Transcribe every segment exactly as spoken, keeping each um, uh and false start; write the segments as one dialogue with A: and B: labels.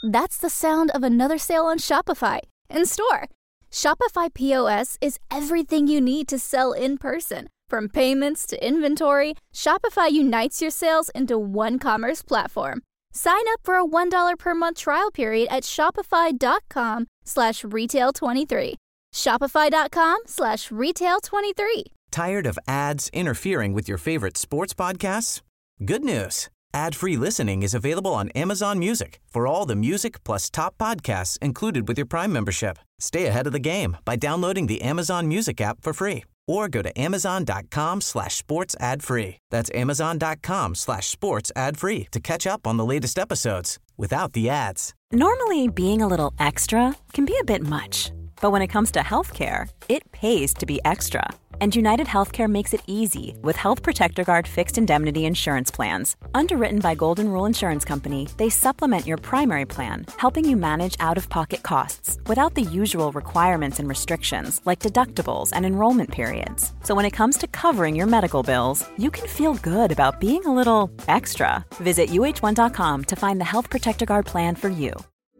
A: That's the sound of another sale on Shopify in store. Shopify P O S is everything you need to sell in person. From payments to inventory, Shopify unites your sales into one commerce platform. Sign up for a one dollar per month trial period at shopify.com slash retail 23. Shopify.com slash retail 23.
B: Tired of ads interfering with your favorite sports podcasts? Good news. Ad-free listening is available on Amazon Music for all the music plus top podcasts included with your Prime membership. Stay ahead of the game by downloading the Amazon Music app for free or go to amazon.com slash sports ad free. That's amazon.com slash sports ad free to catch up on the latest episodes without the ads.
C: Normally, being a little extra can be a bit much, but when it comes to healthcare, it pays to be extra. And United Healthcare makes it easy with Health Protector Guard fixed indemnity insurance plans. Underwritten by Golden Rule Insurance Company, they supplement your primary plan, helping you manage out-of-pocket costs without the usual requirements and restrictions like deductibles and enrollment periods. So when it comes to covering your medical bills, you can feel good about being a little extra. Visit U H one dot com to find the Health Protector Guard plan for you.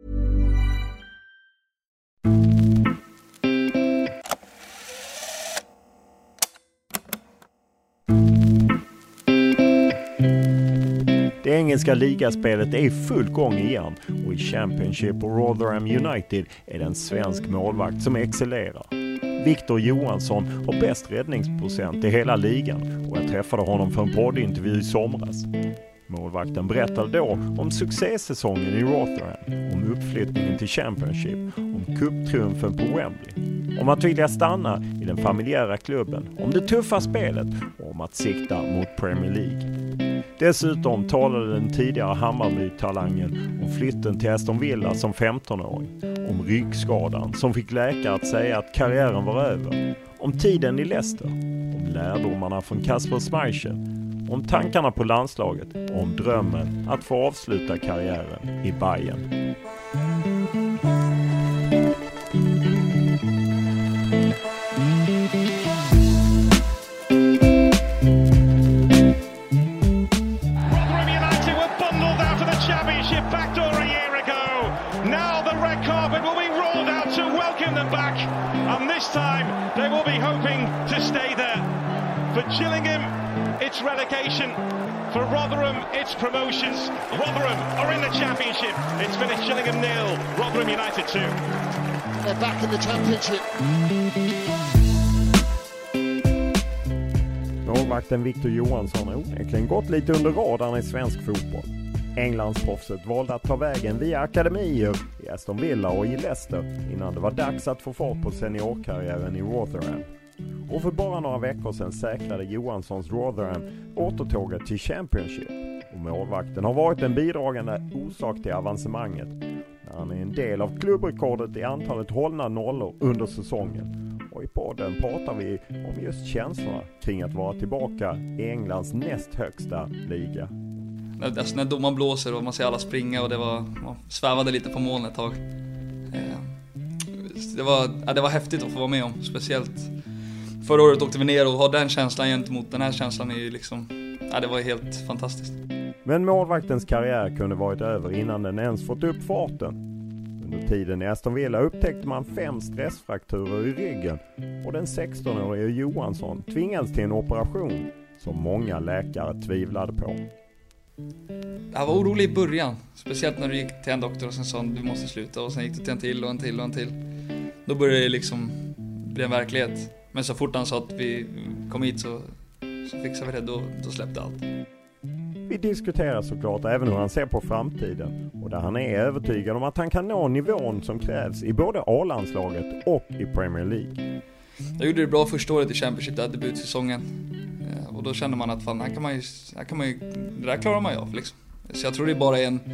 D: Det engelska ligaspelet är i full gång igen och i Championship och Rotherham United är det en svensk målvakt som excellerar. Victor Johansson har bäst räddningsprocent i hela ligan och jag träffade honom för en poddintervju i somras. Målvakten berättade då om succésäsongen i Rotherham, om uppflyttningen till Championship, om cuptriumfen på Wembley, om att vilja stanna i den familjära klubben, om det tuffa spelet och om att sikta mot Premier League. Dessutom talade den tidigare Hammarby-talangen om flytten till Aston Villa som femtonåring, om ryggskadan som fick läkare att säga att karriären var över, om tiden i Leicester, om lärdomarna från Kasper Schmeichel, om tankarna på landslaget och om drömmen att få avsluta karriären i Bayern.
E: Gillingham, it's relegation. For Rotherham, it's promotions. Rotherham are in the Championship. It's finished Gillingham nil, Rotherham United two.
F: They're back in the Championship.
D: Målvakten Victor Johansson har onekligen gått lite under radarn i svensk fotboll. Englandsproffset valde att ta vägen via akademier i Aston Villa och i Leicester innan det var dags att få fart på seniorkarriären i Rotherham. Och för bara några veckor sedan säkrade Johanssons Rotherham återtåget till Championship. Och målvakten har varit en bidragande orsak till avancemanget. När han är en del av klubbrekordet i antalet hållna nollor under säsongen. Och i podden pratar vi om just känslorna kring att vara tillbaka i Englands näst högsta liga.
G: Alltså när domaren blåser och man ser alla springa och det var, man svävade lite på molnet ett tag. Det var, ja, det var häftigt att få vara med om, speciellt förra året åkte vi ner och ha den känslan gentemot den här känslan är ju liksom, ja, det var helt fantastiskt.
D: Men målvaktens karriär kunde varit över innan den ens fått upp farten. Under tiden i Aston Villa upptäckte man fem stressfrakturer i ryggen och den sextonårige Johansson tvingades till en operation som många läkare tvivlade på.
G: Jag var orolig i början, speciellt när du gick till en doktor och sen sa du måste sluta och sen gick du till en till och en till och en till. Då började det liksom bli en verklighet. Men så fort han sa att vi kom hit så, så fixade vi det, då, då släppte allt.
D: Vi diskuterar såklart även hur han ser på framtiden och där han är övertygad om att han kan nå nivån som krävs i både A-landslaget och i Premier League.
G: Jag gjorde det bra första året i Championship, där debutsäsongen. Och då kände man att fan, här kan man ju, här kan man ju, det där klarar man ju av liksom. Så jag tror det bara är en...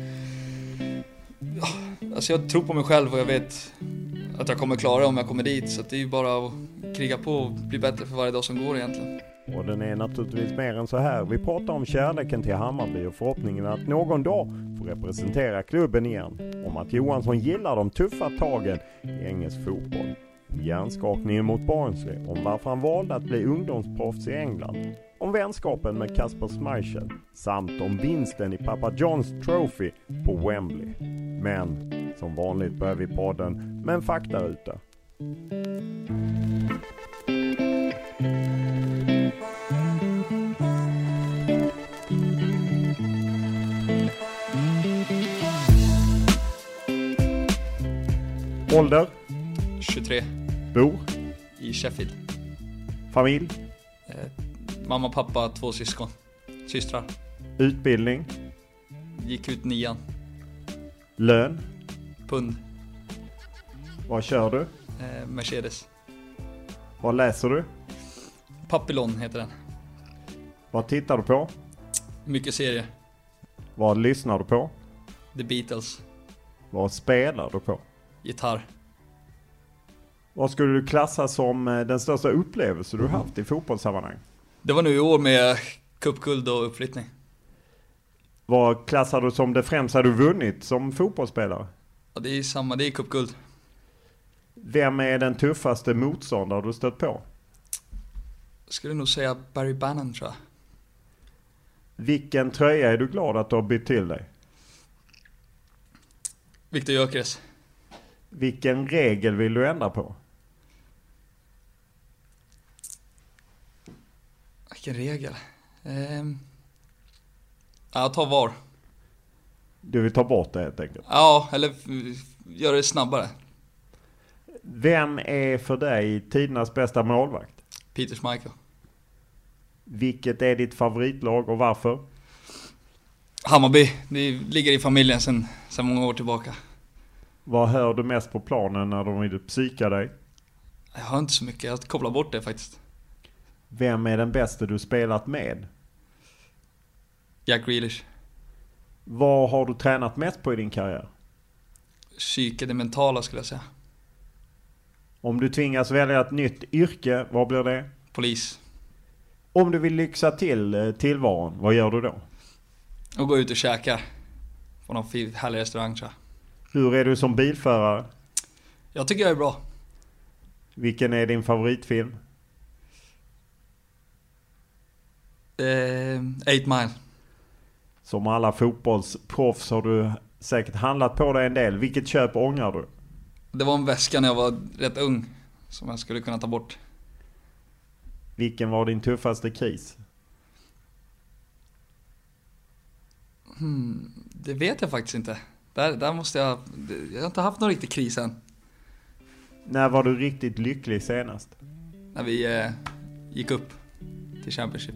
G: Alltså jag tror på mig själv och jag vet att jag kommer klara om jag kommer dit. Så det är ju bara att kriga på och bli bättre för varje dag som går egentligen.
D: Och den är naturligtvis mer än så här. Vi pratar om kärleken till Hammarby och förhoppningen att någon dag få representera klubben igen. Om att Johansson gillar de tuffa tagen i engelsk fotboll. Om hjärnskakningen mot Barnsley. Om varför han valde att bli ungdomsproffs i England. om vänskapen med Kasper Schmeichel samt om vinsten i Papa John's Trophy på Wembley. Men som vanligt börjar vi podden med en faktaruta. Ålder?
G: tjugotre.
D: Bor?
G: I Sheffield.
D: Familj?
G: Eh, mamma, pappa, två syskon. Systrar.
D: Utbildning?
G: Gick ut nian.
D: Lön?
G: Pund.
D: Vad kör du?
G: Eh, Mercedes.
D: Vad läser du?
G: Papillon heter den.
D: Vad tittar du på?
G: Mycket serier.
D: Vad lyssnar du på?
G: The Beatles.
D: Vad spelar du på?
G: Gitarr.
D: Vad skulle du klassa som den största upplevelse du haft i fotbollssammanhang?
G: Det var nu i år med cupguld och uppflyttning.
D: Vad klassar du som det främsta du vunnit som fotbollsspelare?
G: Ja, det är samma, det är cupguld.
D: Vem är den tuffaste motståndare du stött på?
G: Jag skulle nog säga Barry Bannon, tror jag.
D: Vilken tröja är du glad att du har bytt till dig?
G: Viktor Gyökeres.
D: Vilken regel vill du ändra på?
G: Vilken regel? Ehm... Ja, ta var.
D: Du vill ta bort det helt enkelt?
G: Ja, eller göra det snabbare.
D: Vem är för dig tidernas bästa målvakt?
G: Peter Schmeichel.
D: Vilket är ditt favoritlag och varför?
G: Hammarby, det ligger i familjen sedan, sedan många år tillbaka.
D: Vad hör du mest på planen när de vill psyka dig?
G: Jag har inte så mycket, jag kopplar bort det faktiskt.
D: Vem är den bästa du spelat med?
G: Jack Grealish.
D: Vad har du tränat mest på i din karriär?
G: Psyke, det mentala skulle jag säga.
D: Om du tvingas välja ett nytt yrke, vad blir det?
G: Polis.
D: Om du vill lyxa till tillvaron, vad gör du då?
G: Och gå ut och käka på någon fin, härlig restaurang, tror jag.
D: Hur är du som bilförare?
G: Jag tycker jag är bra.
D: Vilken är din favoritfilm?
G: Eh, Eight Mile.
D: Som alla fotbollsproffs har du säkert handlat på dig en del. Vilket köp ångrar du?
G: Det var en väska när jag var rätt ung som jag skulle kunna ta bort.
D: Vilken var din tuffaste kris?
G: Hmm, det vet jag faktiskt inte. Där, där måste jag... Jag har inte haft någon riktig kris än.
D: När var du riktigt lycklig senast?
G: När vi eh, gick upp till Championship.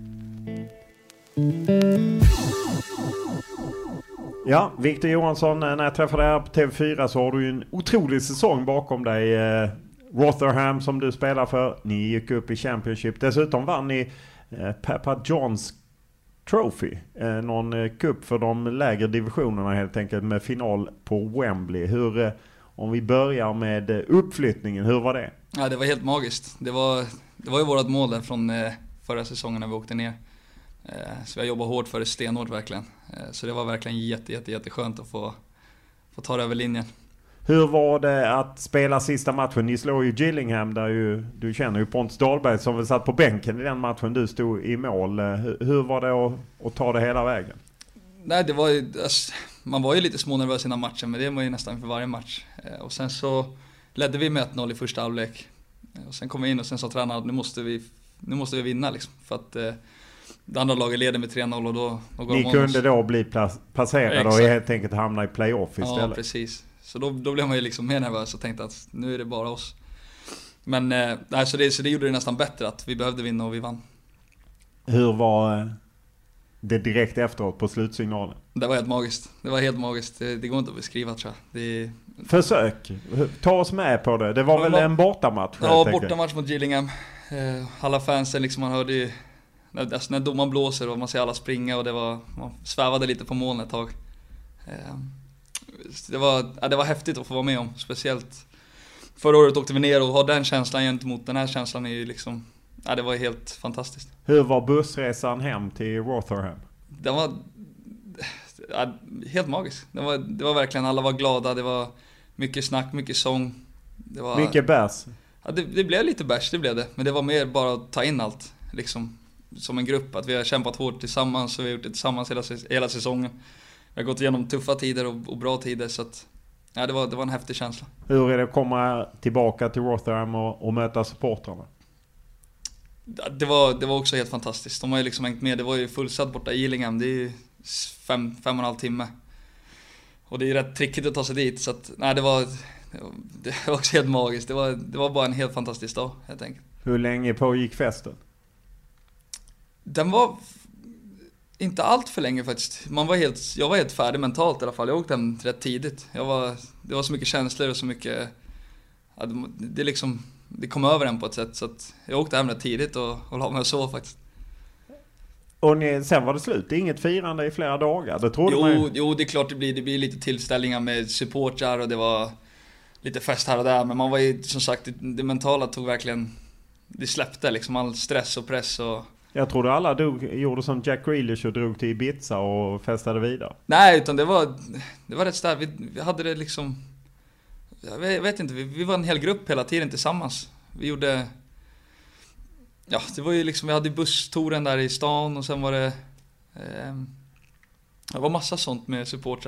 D: Ja, Victor Johansson, när jag träffade dig här på T V fyra så har du ju en otrolig säsong bakom dig. Eh, Rotherham som du spelar för. Ni gick upp i Championship. Dessutom vann ni eh, Papa John's Trophy. Eh, någon eh, cup för de lägre divisionerna helt enkelt med final på Wembley. Hur, eh, om vi börjar med eh, uppflyttningen, hur var det?
G: Ja, det var helt magiskt. Det var, det var ju vårt mål där från eh, förra säsongen när vi åkte ner. Eh, så jag jobbade hårt för det, stenhårt verkligen. Eh, så det var verkligen jätte, jätte, jätteskönt att få, få ta det över linjen.
D: Hur var det att spela sista matchen? Ni slår ju Gillingham där ju, du känner ju Pontus Dahlberg som väl satt på bänken i den matchen. Du stod i mål. Hur, hur var det att, att ta det hela vägen?
G: Nej, det var ju, alltså, man var ju lite smånervös innan matchen, men det var ju nästan för varje match. Eh, och sen så ledde vi med ett noll i första halvlek. Eh, och sen kom vi in och sen sa tränaren att nu måste vi, nu måste vi vinna liksom. För att eh, det andra laget leder med tre noll och då, då går
D: Ni kunde då bli pla- placerade
G: Exakt.
D: och helt enkelt hamna i playoff istället.
G: Ja, precis. Så då, då blev man ju liksom mer nervös och tänkte att nu är det bara oss. Men eh, nej, så, det, så det gjorde det nästan bättre att vi behövde vinna och vi vann.
D: Hur var eh, det direkt efteråt på slutsignalen?
G: Det var helt magiskt. Det var helt magiskt. Det, det går inte att beskriva, tror jag. Det...
D: Försök. Ta oss med på det. Det var
G: Ja,
D: väl
G: var...
D: en bortamatch?
G: Ja, bortamatch mot Gillingham. Eh, alla fansen liksom, man hörde ju när, alltså, när domaren blåser och man ser alla springa och det var, man svävade lite på moln ett tag. Eh, det var, ja, det var häftigt att få vara med om, speciellt förra året åkte vi ner och ha den känslan gentemot den här känslan är ju liksom, ja, det var helt fantastiskt.
D: Hur var bussresan hem till Rotherham?
G: Det var ja, helt magisk. Det var, det var verkligen, alla var glada, det var mycket snack, mycket sång. Det var,
D: mycket bärs?
G: Ja, det, det blev lite bärs, det blev det. Men det var mer bara att ta in allt. Liksom, som en grupp, att vi har kämpat hårt tillsammans och vi har gjort det tillsammans hela, hela säsongen. Vi har gått igenom tuffa tider och, och bra tider, så att ja, det var, det var en häftig känsla.
D: Hur är det att komma tillbaka till Rotherham och, och möta supportrarna?
G: Det var, det var också helt fantastiskt. De har ju liksom hängt med. Det var ju fullsatt borta i Gillingham. Det är ju fem, fem och en halv timme. Och det är ju rätt trickigt att ta sig dit. Så att, nej, det var, det var också helt magiskt. Det var, det var bara en helt fantastisk dag, helt enkelt.
D: Hur länge pågick festen?
G: Den var inte allt för länge faktiskt. Man var helt, jag var helt färdig mentalt i alla fall. Jag åkte hem rätt tidigt. Jag var, det var så mycket känslor och så mycket... Ja, det, det liksom... Det kom över en på ett sätt, så att jag åkte hem rätt tidigt och, och la mig och sov faktiskt.
D: Och ni, sen var det slut? Det är inget firande i flera dagar? Det trodde
G: jo,
D: man ju.
G: jo, det är klart det blir, det blir lite tillställningar med supportrar och det var lite fest här och där. Men man var ju, som sagt, det, det mentala tog verkligen... Det släppte liksom all stress och press och...
D: Jag trodde alla dog, gjorde som Jack Grealish och drog till Ibiza och festade vidare.
G: Nej, utan det var, det var rätt starkt. Vi, vi hade det liksom... Jag vet inte, vi, vi var en hel grupp hela tiden tillsammans. Vi gjorde... Ja, det var ju liksom... Vi hade busstouren där i stan och sen var det... Eh, det var massa sånt med supportrar.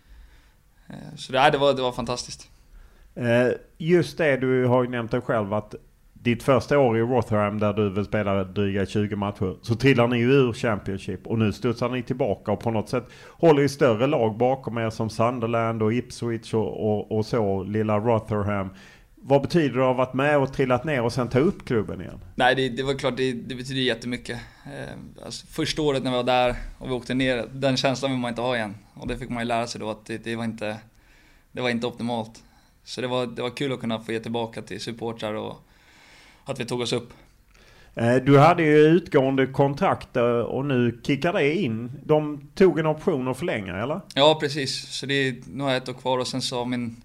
G: Eh, så det, det, var, det var fantastiskt.
D: Eh, just det, du har ju nämnt dig själv att ditt första år i Rotherham, där du väl spelade dryga tjugo matcher, så trillar ni ju ur Championship och nu studsar ni tillbaka och på något sätt håller i större lag bakom er som Sunderland och Ipswich och, och, och så, lilla Rotherham. Vad betyder det att ha varit med och trillat ner och sen ta upp klubben igen?
G: Nej, det, det var klart, det, det betyder jättemycket. Eh, alltså, första året när vi var där och vi åkte ner, den känslan vill man inte ha igen. Och det fick man ju lära sig då, att det, det, var, inte, det var inte optimalt. Så det var, det var kul att kunna få ge tillbaka till supportrar och att vi tog oss upp.
D: Du hade ju utgående kontrakt och nu kickar det in. De tog en option att förlänga, eller?
G: Ja, precis. Så det, nu har jag ett år kvar och sen så min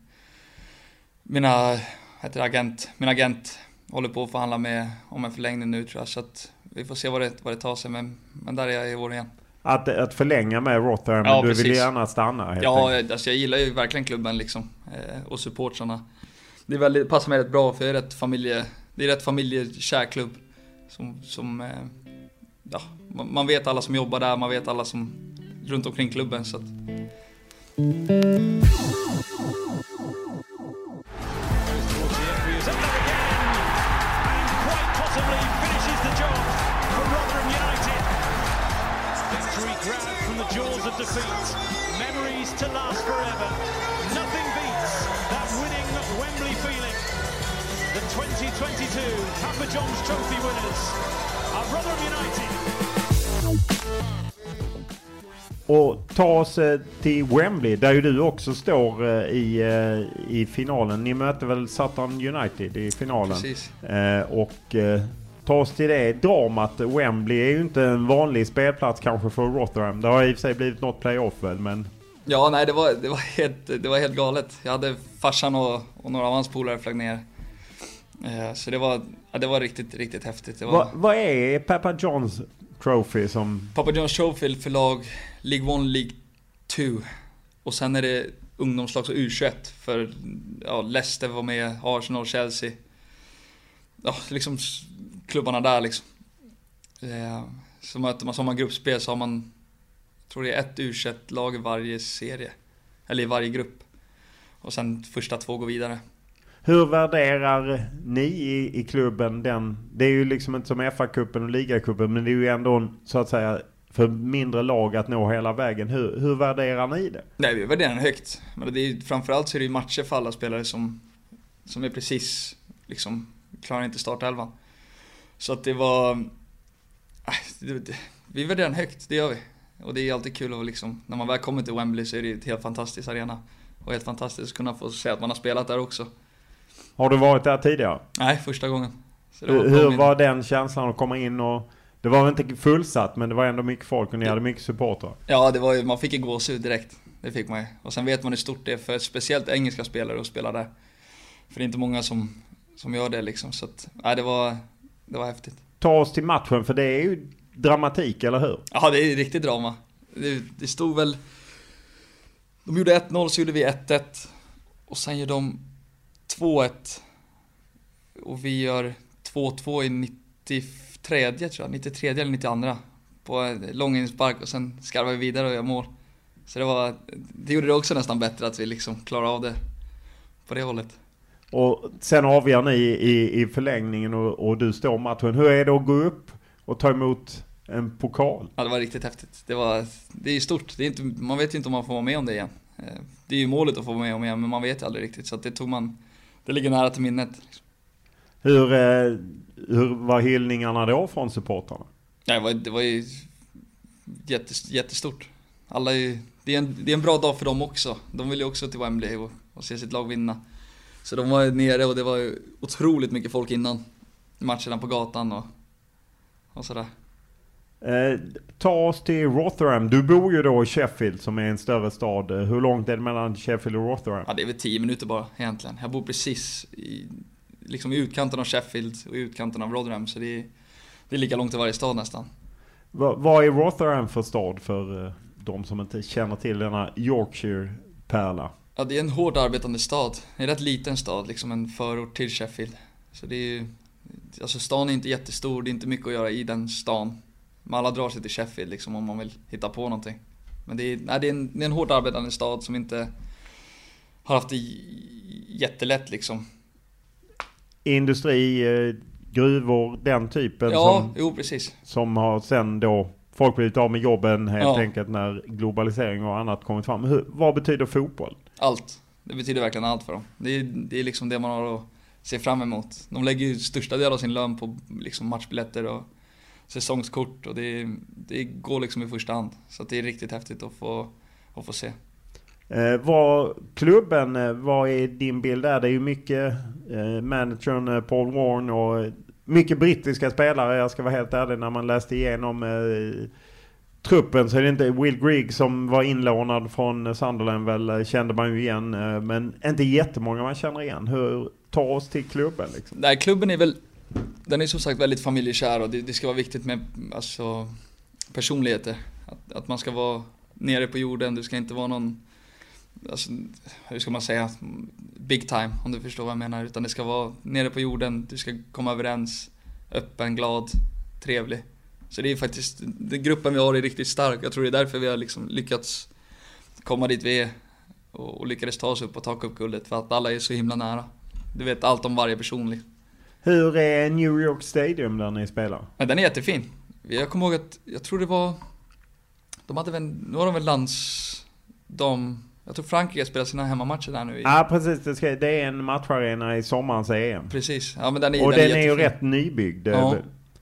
G: mina heter agent, min agent håller på att förhandla med om en förlängning nu, tror jag. Så att vi får se vad det, vad det tar sig, men, men där är jag i år igen.
D: Att, att förlänga med Rotherham,
G: ja,
D: men du
G: precis.
D: vill gärna stanna helt
G: Ja,
D: enkelt.
G: alltså jag gillar ju verkligen klubben liksom, eh, och supportrarna. Det är väldigt, passar mig rätt bra, för jag är rätt familje, det är rätt familjekär klubb som, som eh, ja, man, man vet alla som jobbar där, man vet alla som runt omkring klubben, så att...
E: Defeat, memories to last forever. Nothing beats that winning Wembley feeling. The twenty twenty-two Papa John's Trophy winners are Rotherham United.
D: Och ta oss till Wembley, där ju du också står i, i finalen. Ni möter väl Sutton United i finalen.
G: Precis.
D: Och ta oss till det dramat. Wembley är ju inte en vanlig spelplats kanske för Rotherham. Det har i och för sig blivit något playoff väl, men...
G: Ja, nej, det var, det var, helt, det var helt galet. Jag hade farsan och, och några av hans polare flög ner. Så det var, ja, det var riktigt, riktigt häftigt. Det var...
D: Va, vad är Papa John's Trophy som...
G: Papa John's Trophy för lag League One, League Two. Och sen är det ungdomslags och U tjugoett för ja, Leicester var med, Arsenal, Chelsea. Ja, liksom klubbarna där liksom. Eh, så möter man, som man gruppspel så har man, jag tror det är ett U tjugoett-lag i varje serie. Eller i varje grupp. Och sen första två går vidare.
D: Hur värderar ni i, i klubben den? Det är ju liksom inte som F A-cupen och Liga-cupen, men det är ju ändå så att säga för mindre lag att nå hela vägen. Hur, hur värderar ni det?
G: Nej, vi värderar den högt. Men det är, framförallt så är det ju matcher för alla spelare som, som är precis liksom klarar inte startelvan. Så att det var... Äh, det, det, vi värderar den högt, det gör vi. Och det är alltid kul att liksom, när man väl kommer till Wembley så är det ett helt fantastisk arena. Och helt fantastiskt att kunna få se att man har spelat där också.
D: Har du varit där tidigare?
G: Nej, första gången. Så det
D: hur
G: var,
D: hur var den känslan att komma in och... Det var väl inte fullsatt, men det var ändå mycket folk och ni hade mycket supportrar.
G: Ja, det var ju, man fick ju gåshud direkt. Det fick man ju. Och sen vet man hur stort det är för speciellt engelska spelare att spela där. För det är inte många som, som gör det liksom. Så att, nej, det var, det var häftigt.
D: Ta oss till matchen, för det är ju dramatik, eller hur?
G: Ja, det är riktigt drama. Det, det stod väl... De gjorde ett noll, så gjorde vi ett ett. Och sen gör de två ett. Och vi gör två två i nittio, nittiotredje tror jag, nittiotredje eller nittioandra på lång inspark och sen skarvade vi vidare och gör mål. Så det var, det gjorde det också nästan bättre att vi liksom klarade av det på det hållet.
D: Och sen avgör ni i, i förlängningen och, och du står matchen. Hur är det att gå upp och ta emot en pokal?
G: Ja, det var riktigt häftigt. Det var, det är stort. Det är inte, man vet ju inte om man får vara med om det igen. Det är ju målet att få vara med om igen, men man vet aldrig riktigt. Så att det tog man, det ligger nära till minnet. Liksom.
D: Hur, hur var hyllningarna då från supportarna?
G: Ja, det var, det var ju jättes, jättestort. Alla är, det, är en, det är en bra dag för dem också. De vill ju också till Wembley och, och se sitt lag vinna. Så de var nere och det var ju otroligt mycket folk innan matcherna på gatan och, och sådär.
D: Eh, ta oss till Rotherham. Du bor ju då i Sheffield som är en större stad. Hur långt är det mellan Sheffield och Rotherham?
G: Ja, det är väl tio minuter bara egentligen. Jag bor precis i, liksom i utkanten av Sheffield och i utkanten av Rotherham. Så det är, det är lika långt till varje stad nästan.
D: Va, vad är Rotherham för stad för eh, de som inte känner till denna Yorkshire-pärla?
G: Ja, det är en hårt arbetande stad. Det är en rätt liten stad, liksom en förort till Sheffield. Så det är ju, alltså stan är inte jättestor, det är inte mycket att göra i den stan. Men alla drar sig till Sheffield liksom om man vill hitta på någonting. Men det är, nej, det är, en, det är en hårt arbetande stad som inte har haft det jättelätt liksom.
D: Industri, eh, gruvor, den typen
G: ja,
D: som,
G: jo, precis.
D: som har sen då folk blivit av med jobben helt
G: ja.
D: enkelt när globalisering och annat kommit fram. Hur, vad betyder fotboll?
G: Allt. Det betyder verkligen allt för dem. Det är, det är liksom det man har att se fram emot. De lägger ju största del av sin lön på liksom matchbiljetter och säsongskort och det, det går liksom i första hand. Så att det är riktigt häftigt att få, att få se.
D: Eh, vad, klubben, eh, vad är din bild där? Det är ju mycket eh, managern eh, Paul Warne och mycket brittiska spelare. Jag ska vara helt ärlig, när man läste igenom eh, truppen så är det inte Will Grigg som var inlånad från Sunderland väl, kände man ju igen. Eh, men inte jättemånga man känner igen. Hur tar oss till klubben liksom?
G: Nej, klubben är väl, den är som sagt väldigt familjekär och det, det ska vara viktigt med alltså, personligheter. Att, att man ska vara nere på jorden, du ska inte vara någon, alltså, hur ska man säga, big time om du förstår vad jag menar. Utan det ska vara nere på jorden, du ska komma överens, öppen, glad, trevlig. Så det är faktiskt, den gruppen vi har är riktigt stark. Jag tror det är därför vi har liksom lyckats komma dit vi är och, och lyckades ta oss upp och ta upp guldet. För att alla är så himla nära. Du vet allt om varje person liksom. Hur
D: är New York Stadium där ni spelar?
G: Men den är jättefin. Jag kommer ihåg att, jag tror det var, de hade väl, nu har de väl lands, de, jag tror Frankrike spelar sina hemmamatcher där nu. I,
D: ja, precis. Det, ska, det är en matcharena i sommarens E M.
G: Precis. Ja, men den är,
D: och
G: den
D: den
G: är,
D: är ju rätt nybyggd.
G: Ja,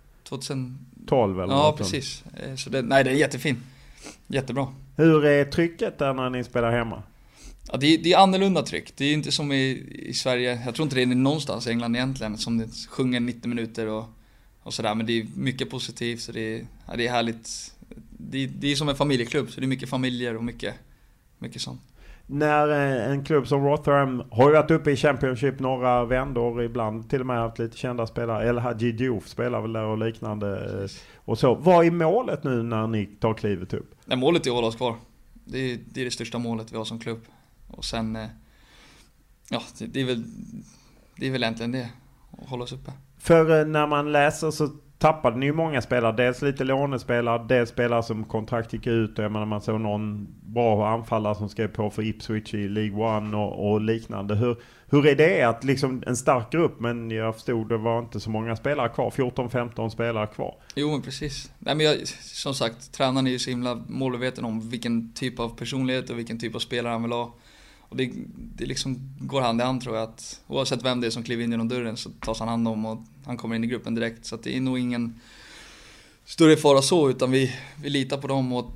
G: tjugotolv
D: eller
G: ja,
D: något
G: precis. Så det, nej, den är jättefin. Jättebra.
D: Hur är trycket där när ni spelar hemma?
G: Ja, det, är, det är annorlunda tryck. Det är inte som i, i Sverige. Jag tror inte det är någonstans i England egentligen som det sjunger nittio minuter och, och sådär. Men det är mycket positivt så det är, ja, det är härligt. Det, det är som en familjeklubb så det är mycket familjer och mycket, mycket sånt.
D: När en klubb som Rotherham har varit uppe i Championship några vändor, ibland till och med haft lite kända spelare. El Hadji Diouf spelar väl där och liknande. Och så. Vad är målet nu när ni tar klivet upp?
G: Nej, målet är att hålla oss kvar. Det är, det är det största målet vi har som klubb. Och sen, ja, det, det är väl det är väl egentligen det, att hålla oss uppe.
D: För när man läser så tappade ni ju många spelare. Dels lite lånespelare, dels spelare som kontrakt gick ut. Och jag menar, man såg någon bra anfallare som skrev på för Ipswich i League One och, och liknande. Hur, hur är det att liksom en stark grupp, men jag förstod det var inte så många spelare kvar, fjorton femton spelare kvar.
G: Jo, men precis. Nej, men jag, som sagt, tränaren är ju så himla målmedveten om vilken typ av personlighet och vilken typ av spelare han vill ha. Och det, det liksom går hand i hand, tror jag, att oavsett vem det är som kliver in genom dörren så tas han hand om och han kommer in i gruppen direkt. Så att det är nog ingen större fara så, utan vi, vi litar på dem och,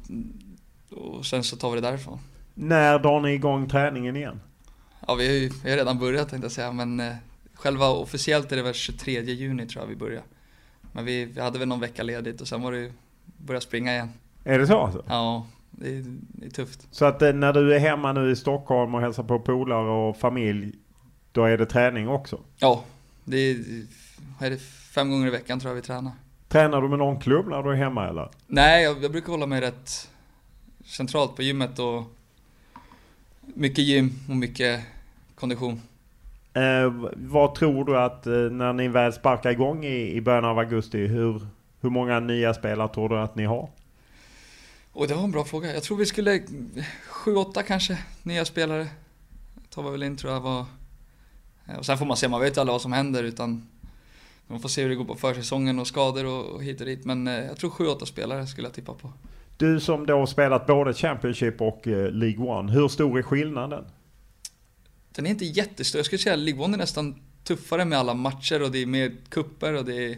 G: och sen så tar vi det därifrån.
D: När drar ni igång träningen igen?
G: Ja, vi har ju vi har redan börjat, tänkte jag säga, men eh, själva officiellt är det väl tjugotredje juni tror jag vi börjar. Men vi, vi hade väl någon vecka ledigt och sen var det börja springa igen.
D: Är det så alltså?
G: Ja, det är, det är tufft.
D: Så att eh, när du är hemma nu i Stockholm och hälsar på polare och familj, då är det träning också?
G: Ja, det är, är det fem gånger i veckan tror jag vi tränar.
D: Tränar du med någon klubb när du är hemma eller?
G: Nej, jag, jag brukar hålla mig rätt centralt på gymmet och mycket gym och mycket kondition.
D: Eh, vad tror du att eh, när ni väl sparkar igång i, i början av augusti, hur, hur många nya spelare tror du att ni har?
G: Och det var en bra fråga. Jag tror vi skulle sju åtta kanske nya spelare. Tar vi väl in tror jag var. Och sen får man se, man vet ju aldrig vad som händer utan man får se hur det går på försäsongen och skador och, och hit och dit. Men eh, jag tror sju åtta spelare skulle jag tippa på.
D: Du som då har spelat både Championship och eh, League One, hur stor är skillnaden?
G: Den är inte jättestor. Jag skulle säga att League One är nästan tuffare med alla matcher och det är mer kupper och det är...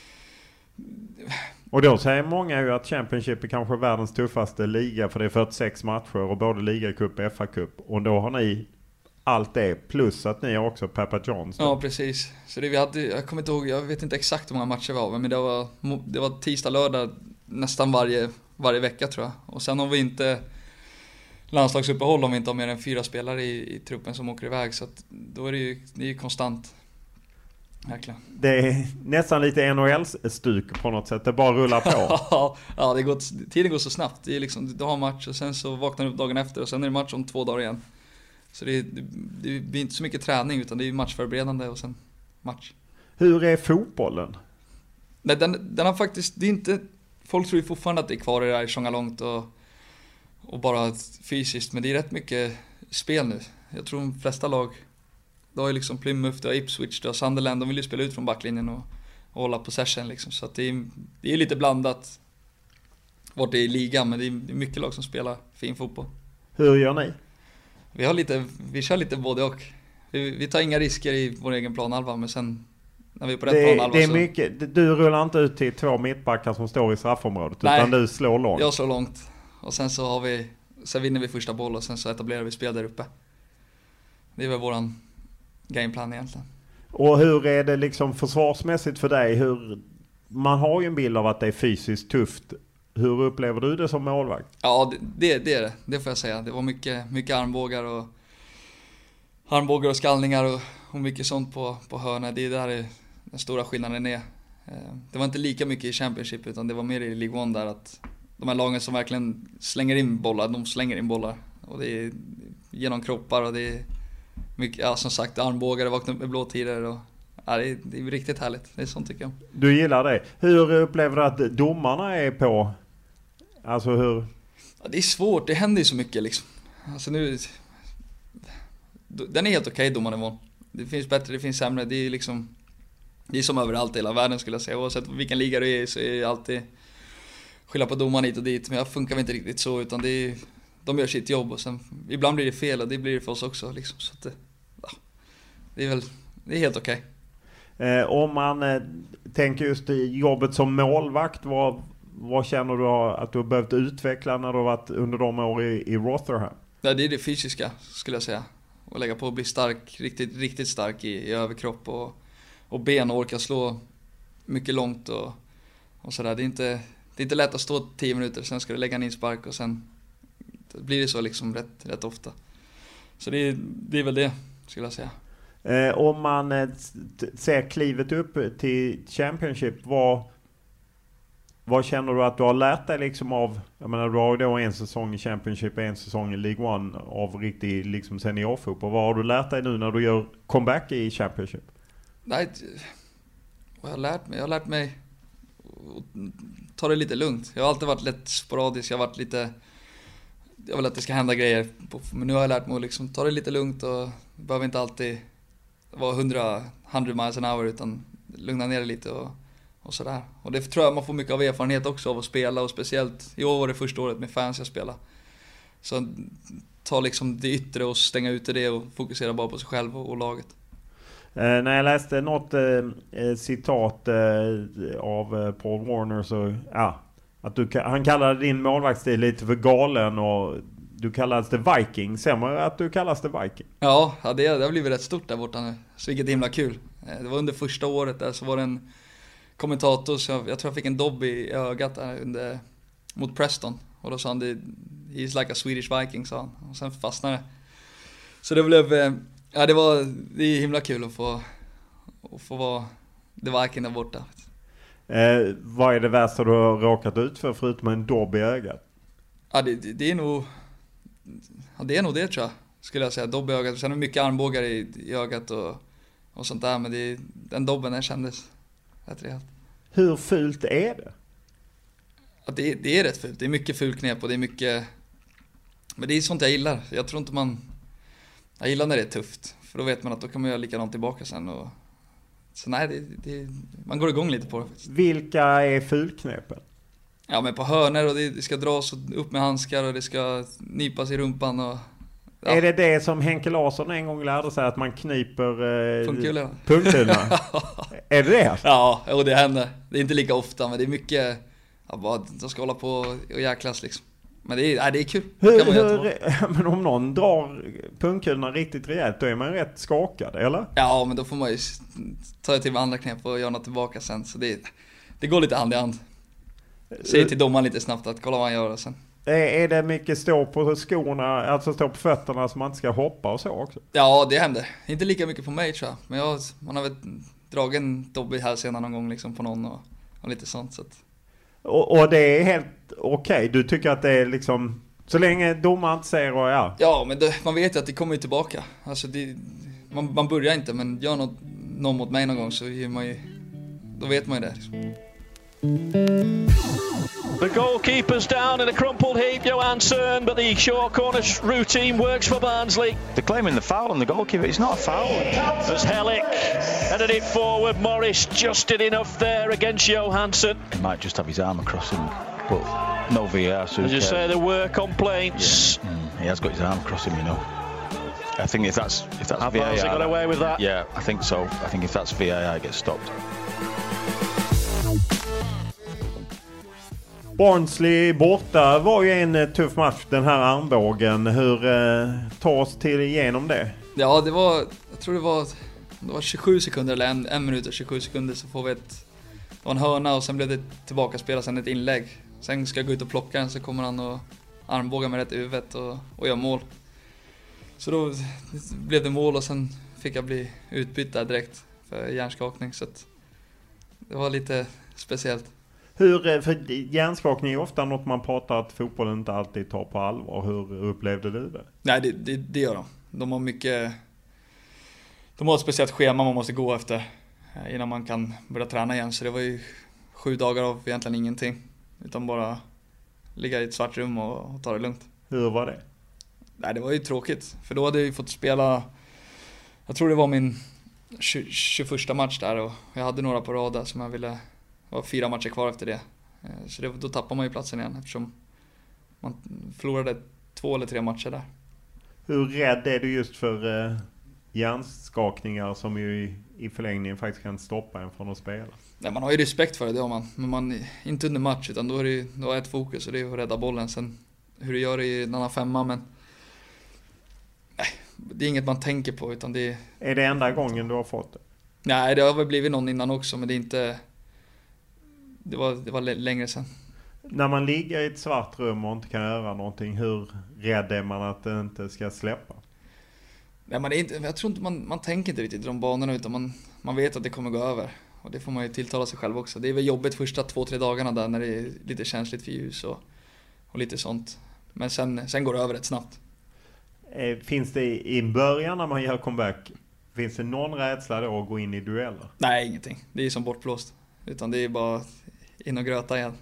D: Och då säger många ju att Championship är kanske världens tuffaste liga för det är fyrtiosex matcher och både ligacup och F A-cup. Och då har ni allt det plus att ni har också Papa John's.
G: Ja, precis. Så det vi hade, jag kommer inte ihåg, jag vet inte exakt hur många matcher vi var, men det var, det var tisdag, lördag nästan varje, varje vecka tror jag. Och sen har vi inte landslagsuppehåll om vi inte har mer än fyra spelare i, i truppen som åker iväg. Så att då är det ju, det är ju konstant. Verkligen.
D: Det är nästan lite N H L-stuk på något sätt. Det bara rullar på.
G: Ja, det går, tiden går så snabbt. Det är liksom, du har match och sen så vaknar du upp dagen efter och sen är det match om två dagar igen. Så det, det, det blir inte så mycket träning utan det är matchförberedande och sen match.
D: Hur är fotbollen?
G: Nej, den, den har faktiskt, det är inte, folk tror ju fortfarande att det är kvar i det här sjunga långt och, och bara fysiskt, men det är rätt mycket spel nu. Jag tror de flesta lag, då har ju liksom Plymouth, då har Ipswich, då har Sunderland, de vill ju spela ut från backlinjen och, och hålla possession liksom. Så att det är, det är lite blandat vart det är i ligan, men det är mycket lag som spelar fin fotboll.
D: Hur gör ni?
G: Vi har lite, vi kör lite både och. Vi, vi tar inga risker i vår egen planhalva, men sen när vi är på rätt
D: det,
G: planhalva
D: det är
G: så...
D: mycket, du rullar inte ut till två mittbackar som står i straffområdet. Nej, utan du slår långt.
G: Jag slår långt. Och sen så har vi, sen vinner vi första boll och sen så etablerar vi spel där uppe. Det är väl våran gameplan egentligen.
D: Och hur är det liksom försvarsmässigt för dig? Hur, man har ju en bild av att det är fysiskt tufft. Hur upplever du det som målvakt?
G: Ja, det, det är det. Det får jag säga. Det var mycket, mycket armbågar och armbågar och skallningar och, och mycket sånt på, på hörna. Det är där den stora skillnaden är. Det var inte lika mycket i Championship utan det var mer i League One där att de här lagen som verkligen slänger in bollar, de slänger in bollar. Och det är genom kroppar och det är mycket, ja, som sagt, armbågar, det vaknar upp med blåtider och ja, det är, det är riktigt härligt. Det är sånt tycker jag.
D: Du gillar det. Hur upplever du att domarna är på? Alltså hur?
G: Ja, det är svårt, det händer ju så mycket liksom. Alltså nu, den är helt okej, domarnivån. Det finns bättre, det finns sämre. Det är liksom, det är som överallt i hela världen skulle jag säga. Oavsett vilken liga du är i så är det alltid skylla på domaren hit och dit. Men jag funkar inte riktigt så, utan det är, de gör sitt jobb och sen ibland blir det fel och det blir det för oss också liksom. Så att det, ja, det är väl, det är helt okej.
D: Eh, om man eh, tänker just i jobbet som målvakt, vad, vad känner du att du har behövt utveckla när du har varit under de år i, i Rotherham?
G: Ja, det är det fysiska skulle jag säga. Och lägga på att bli stark, riktigt, riktigt stark i, i överkropp och, och ben och orka slå mycket långt och, och sådär. Det är inte, det är inte lätt att stå tio minuter, sen ska du lägga en inspark och sen blir det så liksom rätt, rätt ofta. Så det är, det är väl det skulle jag säga.
D: Eh, om man eh, ser klivet upp till Championship, vad, vad känner du att du har lärt dig liksom av, jag menar du har ju då en säsong i Championship, en säsong i League One av riktig liksom seniorfotboll. Vad har du lärt dig nu när du gör comeback i Championship?
G: Nej, vad jag har lärt mig? Jag har lärt mig att ta det lite lugnt. Jag har alltid varit lätt sporadisk, jag har varit lite, jag vill att det ska hända grejer, men nu har jag lärt mig att liksom ta det lite lugnt och behöver inte alltid vara hundra miles an hour utan lugna ner det lite och, och sådär. Och det tror jag man får mycket av erfarenhet också av att spela och speciellt i år var det första året med fans jag spelade. Så ta liksom det yttre och stänga ute det och fokusera bara på sig själv och, och laget.
D: Eh, när jag läste något eh, citat eh, av eh, Paul Warner så ja, att du, han kallade din målvaktsstil lite för galen och du kallades det Viking. Sämmer att du kallas det Viking?
G: Ja, ja det, det har blivit rätt stort där borta nu. Så vilket himla kul. Det var under första året där så var det en kommentator, så jag, jag tror jag fick en dobb i ögat där under, mot Preston. Och då sa han, he's like a Swedish Viking, sa han. Och sen fastnade det. Så det blev, ja det var, det är himla kul att få, att få vara the Viking där borta.
D: Eh, vad är det värsta du har råkat ut för förutom en dobb i ögat?
G: Ja det, det, det är nog, ja, det är nog det tror jag. skulle jag säga. Dobb i ögat. Sen är det mycket armbågar i, i ögat och, och sånt där. Men det, den dobben den kändes rätt rejält.
D: Hur fult är det?
G: Ja, det, det är rätt fult. Det är mycket fulknep och det är mycket... Men det är sånt jag gillar. Jag tror inte man... Jag gillar när det är tufft. För då vet man att då kan man göra likadant tillbaka sen. Och... Så nej, det, det, man går igång lite på det faktiskt.
D: Vilka är fulknepen?
G: Ja, men på hörner och det, det ska dras upp med handskar och det ska nypas i rumpan och... Ja.
D: Är det det som Henke Larsson en gång lärde sig, att man knyper eh,
G: Pungkulorna?
D: Pungkulorna? Är det det?
G: Ja, och det händer. Det är inte lika ofta, men det är mycket... Ja, bara de ska hålla på och jäklas liksom. Men det är, ja, det är kul.
D: Hur,
G: kan man
D: hur, men om någon drar pungkulorna riktigt rejält, då är man rätt skakad, eller?
G: Ja, men då får man ju ta till med andra knep och göra något tillbaka sen. Så det, det går lite hand i hand. Säg till domaren lite snabbt att kolla vad han gör och sen.
D: Är det mycket stå på skorna, alltså stå på fötterna så man inte ska hoppa och så också?
G: Ja, det händer. Inte lika mycket på mig tror jag. Men jag, man har väl dragit en dobb i hälsenan någon gång liksom på någon och, och lite sånt. Så att...
D: och, och det är helt okej? Okay. Du tycker att det är liksom, så länge domaren inte säger och ja?
G: Ja, men det, man vet ju att det kommer ju tillbaka. Alltså det, man, man börjar inte, men gör något, någon mot mig någon gång så är man ju, då vet man ju det liksom.
H: The goalkeeper's down in a crumpled heap, Johansson, but the short corner routine works for Barnsley.
I: They're claiming the foul on the goalkeeper. It's not a foul.
H: As Hellick headed it forward, Morris just did enough there against Johansson.
I: He might just have his arm across him, but no V A R. So
H: as you say, there were complaints.
I: Yeah. Mm, he has got his arm across him, you know. I think if that's if that's
H: Have
I: V A R,
H: Barnsley got away with that?
I: Yeah, I think so. I think if that's V A R, it gets stopped.
D: Barnsley borta var ju en tuff match, den här armbågen. Hur eh, tar oss till igenom det?
G: Ja, det var, jag tror det var, det var tjugosju sekunder eller en, en minut och tjugosju sekunder så får vi ett, det var en hörna och sen blev det tillbaka spela sen ett inlägg. Sen ska jag gå ut och plocka den så kommer han och armbågar med rätt i huvudet och, och gör mål. Så då blev det mål och sen fick jag bli utbytt där direkt för hjärnskakning så att det var lite speciellt.
D: Hur, för hjärnskakning är ofta något man pratar att fotbollen inte alltid tar på allvar. Hur upplevde du det?
G: Nej, det, det, det gör de. De har mycket... De har ett speciellt schema man måste gå efter innan man kan börja träna igen. Så det var ju sju dagar av egentligen ingenting. Utan bara ligga i ett svart rum och, och ta det lugnt.
D: Hur var det?
G: Nej, det var ju tråkigt. För då hade jag ju fått spela... Jag tror det var min tjugoförsta match där. Och jag hade några på rad där som jag ville... Det var fyra matcher kvar efter det. Så det, då tappar man ju platsen igen eftersom man förlorade två eller tre matcher där.
D: Hur rädd är du just för eh, hjärnskakningar som ju i, i förlängningen faktiskt kan stoppa en från att spela?
G: Nej, man har ju respekt för det, det har man. Men man, inte under match utan då är det då är ett fokus och det är att rädda bollen. Sen hur du gör det i en annan femma, men nej, det är inget man tänker på utan det är...
D: Är det enda gången du har fått det?
G: Nej, det har väl blivit någon innan också men det är inte... Det var, det var längre sedan.
D: När man ligger i ett svart rum och inte kan göra någonting, hur rädd är man att det inte ska släppa?
G: Nej, man är inte, jag tror inte man, man tänker inte riktigt i de banorna utan man, man vet att det kommer gå över. Och det får man ju tilltala sig själv också. Det är väl jobbigt första två, tre dagarna där när det är lite känsligt för ljus och, och lite sånt. Men sen, sen går det över rätt snabbt.
D: Finns det i början när man gör comeback, finns det någon rädsla då att gå in i dueller?
G: Nej, ingenting. Det är som bortblåst. Utan det är bara in och gröta igen.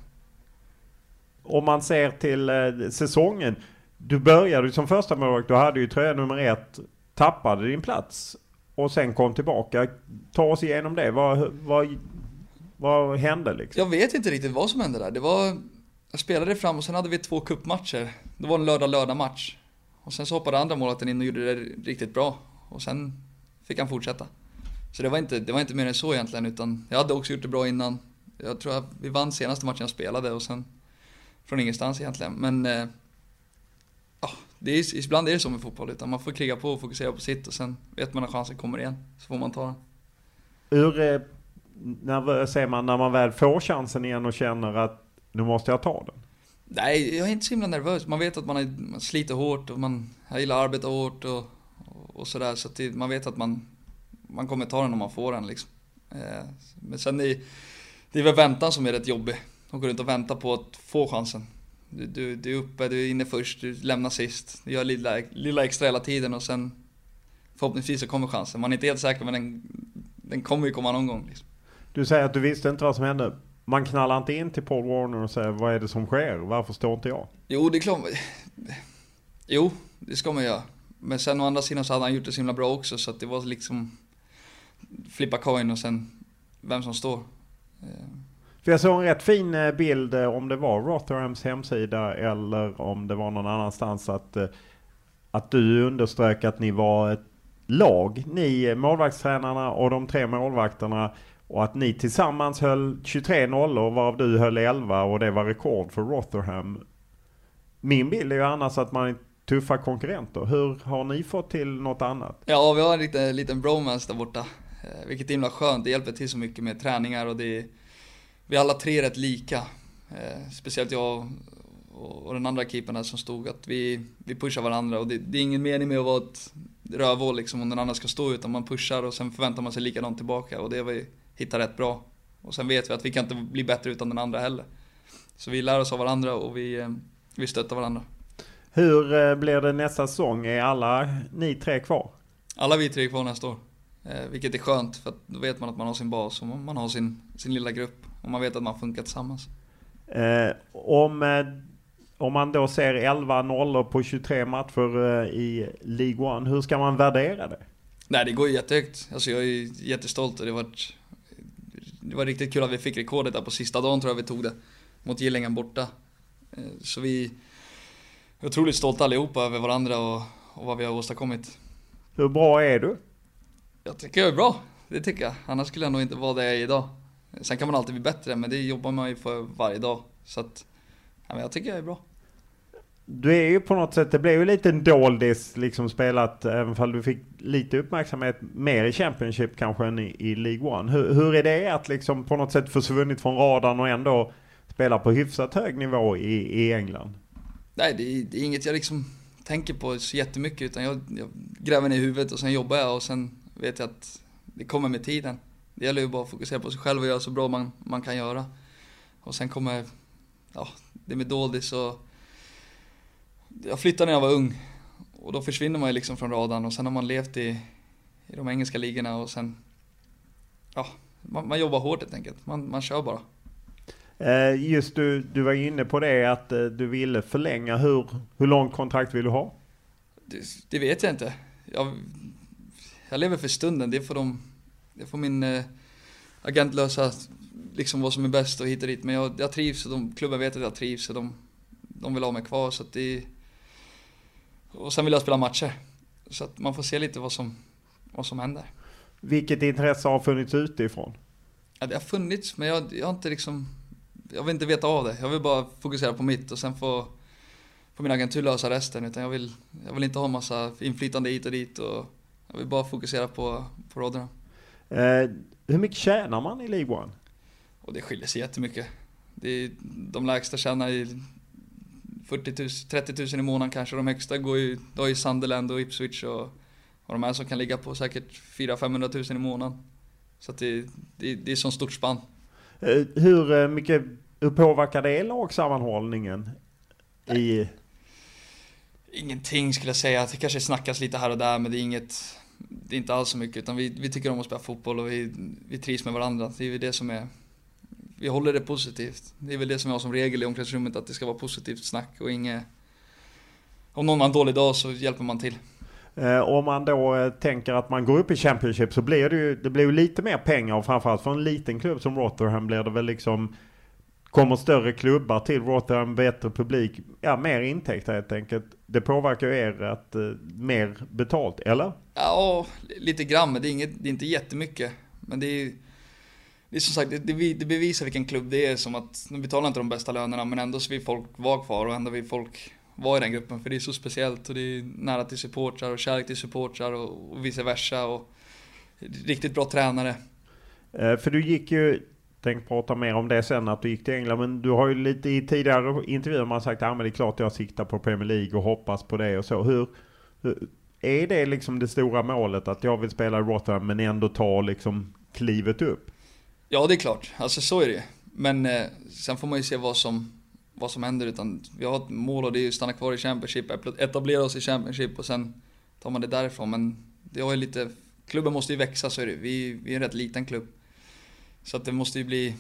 D: Om man ser till eh, säsongen. Du började som första målvakt. Du hade ju tröja nummer ett. Tappade din plats. Och sen kom tillbaka. Ta oss igenom det. Vad, vad, vad hände liksom?
G: Jag vet inte riktigt vad som hände där. Det var, jag spelade fram och sen hade vi två cupmatcher. Det var en lördag-lördag match. Och sen så hoppade andra målvakten in och gjorde det riktigt bra. Och sen fick han fortsätta. Så det var inte, det var inte mer än så egentligen. Utan jag hade också gjort det bra innan. Jag tror att vi vann senaste matchen jag spelade och sen från ingenstans egentligen. Men eh, ja, det är, ibland är det så med fotboll. Utan man får kriga på och fokusera på sitt och sen vet man att chansen kommer igen. Så får man ta den.
D: Hur eh, när, säger man, när man väl får chansen igen och känner att nu måste jag ta den?
G: Nej, jag är inte så himla nervös. Man vet att man, är, man sliter hårt och man jag gillar att arbeta hårt och, och, och sådär. Så att det, man vet att man, man kommer ta den om man får den liksom. Eh, men sen är det är väl väntan som är rätt jobbig. De går runt och väntar på att få chansen. Du, du, du är uppe, du är inne först, du lämnar sist. Du gör lilla, lilla extra hela tiden och sen förhoppningsvis så kommer chansen. Man är inte helt säker, men den, den kommer ju komma någon gång. Liksom.
D: Du säger att du visste inte vad som hände. Man knallar inte in till Paul Warner och säger, vad är det som sker? Varför står inte jag?
G: Jo, det är klart. Jo, det ska man göra. Men sen å andra sidan så hade han gjort det så himla bra också, så att det var liksom flippa coin och sen vem som står.
D: För jag såg en rätt fin bild, om det var Rotherhams hemsida eller om det var någon annanstans, att, att du underströk att ni var ett lag, ni målvaktstränarna och de tre målvakterna, och att ni tillsammans höll tjugotre nollor varav du höll elva, och det var rekord för Rotherham. Min bild är ju annars att man är tuffa konkurrenter. Hur har ni fått till något annat?
G: Ja, vi har en liten, liten bromance där borta, eh, vilket är himla skönt. Det hjälper till så mycket med träningar och det är, vi är alla tre rätt lika. Eh, speciellt jag och, och den andra keepern som stod, att vi, vi pushar varandra, och det, det är ingen mening med att vara ett rövhål liksom, om den andra ska stå, utan man pushar och sen förväntar man sig likadant tillbaka, och det har vi hittat rätt bra. Och sen vet vi att vi kan inte bli bättre utan den andra heller. Så vi lär oss av varandra och vi, eh, vi stöttar varandra.
D: Hur eh, blir det nästa säsong? Är alla ni tre kvar?
G: Alla vi tre är kvar nästa år. Eh, vilket är skönt, för att då vet man att man har sin bas och man har sin, sin lilla grupp. Och man vet att man funkar tillsammans.
D: Eh, om, eh, om man då ser elva nollor på tjugotre matcher eh, i League One, hur ska man värdera det?
G: Nej, det går ju jättehögt. Alltså jag är jättestolt, och det var, det var riktigt kul att vi fick rekordet där på sista dagen, tror jag vi tog det. Mot Gillingen borta. Eh, så vi är otroligt stolta allihopa över varandra och, och vad vi har åstadkommit. Hur
D: bra är du?
G: Jag tycker jag är bra, det tycker jag. Annars skulle jag nog inte vara där jag är idag. Sen kan man alltid bli bättre, men det jobbar man ju för varje dag. Så att, ja, men jag tycker jag är bra.
D: Du är ju på något sätt, det blev ju lite en doldis liksom spelat, även om du fick lite uppmärksamhet mer i Championship kanske än i, i League One. Hur, hur är det att liksom på något sätt försvunnit från radarn och ändå spela på hyfsat hög nivå i, i England?
G: Nej, det är, det är inget jag liksom tänker på så jättemycket, utan jag, jag gräver ner i huvudet och sen jobbar jag, och sen vet jag att det kommer med tiden. Det gäller ju bara att fokusera på sig själv och göra så bra man, man kan göra. Och sen kommer, ja, det med doldis, och jag flyttade när jag var ung, och då försvinner man ju liksom från radarn, och sen har man levt i, i de engelska ligorna, och sen, ja, man, man jobbar hårt helt enkelt. Man, man kör bara.
D: Just du, du var inne på det att du ville förlänga. Hur, hur långt kontrakt vill du ha?
G: Det, det vet jag inte. Jag, jag lever för stunden. Det får, de, det får min eh, agent lösa liksom vad som är bäst och hit och dit. Men jag, jag trivs, och de, klubben vet att jag trivs, och de, de vill ha mig kvar. Så att det, och sen vill jag spela matcher. Så att man får se lite vad som, vad som händer.
D: Vilket intresse har funnits utifrån?
G: Ja, det har funnits, men jag, jag har inte liksom... Jag vill inte veta av det. Jag vill bara fokusera på mitt, och sen få, få min agentur lösa resten. Utan jag vill, jag vill inte ha massa inflytande hit och dit. Och jag vill bara fokusera på, på Rotherham.
D: Eh, hur mycket tjänar man i League One?
G: Och det skiljer sig jättemycket. Det är, de lägsta tjänar i fyrtio tusen, trettio tusen i månaden kanske. De högsta går ju, då är ju Sunderland och Ipswich och, och de här som kan ligga på säkert fyra till femhundra tusen i månaden. Så att det, det, det är så stort spann.
D: Hur mycket hur påverkar det lagsammanhållningen? I...
G: Ingenting skulle jag säga. Det kanske snackas lite här och där, men det är inget, det är inte alls så mycket. Utan vi, vi tycker om att spela fotboll, och vi, vi trivs med varandra. Det är väl det som är, vi håller det positivt. Det är väl det som jag har som regel i omklädningsrummet, att det ska vara positivt snack och inget, om någon har en dålig dag så hjälper man till.
D: Eh, om man då eh, tänker att man går upp i Championship, så blir det ju, det blir ju lite mer pengar, och framförallt för en liten klubb som Rotherham blir det väl liksom, kommer större klubbar till Rotherham, bättre publik, ja, mer intäkter helt enkelt. Det påverkar ju er att eh, mer betalt, eller?
G: Ja, lite grann, men det är, inget, det är inte jättemycket. Men det är, det är som sagt, det, det, det bevisar vilken klubb det är, som att de betalar inte de bästa lönerna, men ändå så vill folk vara kvar, och ändå vill folk vara i den gruppen, för det är så speciellt, och det är nära till supportrar och kärlek till supportrar och, och vice versa, och riktigt bra tränare.
D: Eh, för du gick ju, tänk prata mer om det sen, att du gick till England, men du har ju lite i tidigare intervjuer man sagt, ja, men det är klart jag siktar på Premier League och hoppas på det och så. Hur, hur är det liksom det stora målet, att jag vill spela i Rotherham men ändå ta liksom klivet upp?
G: Ja, det är klart. Alltså så är det. Men eh, sen får man ju se vad som, vad som händer, utan vi har ett mål och det är att stanna kvar i Championship, etablera oss i Championship och sen tar man det därifrån. Men det har ju lite, klubben måste ju växa, så är det. Vi, vi är en rätt liten klubb. Så att det måste ju bli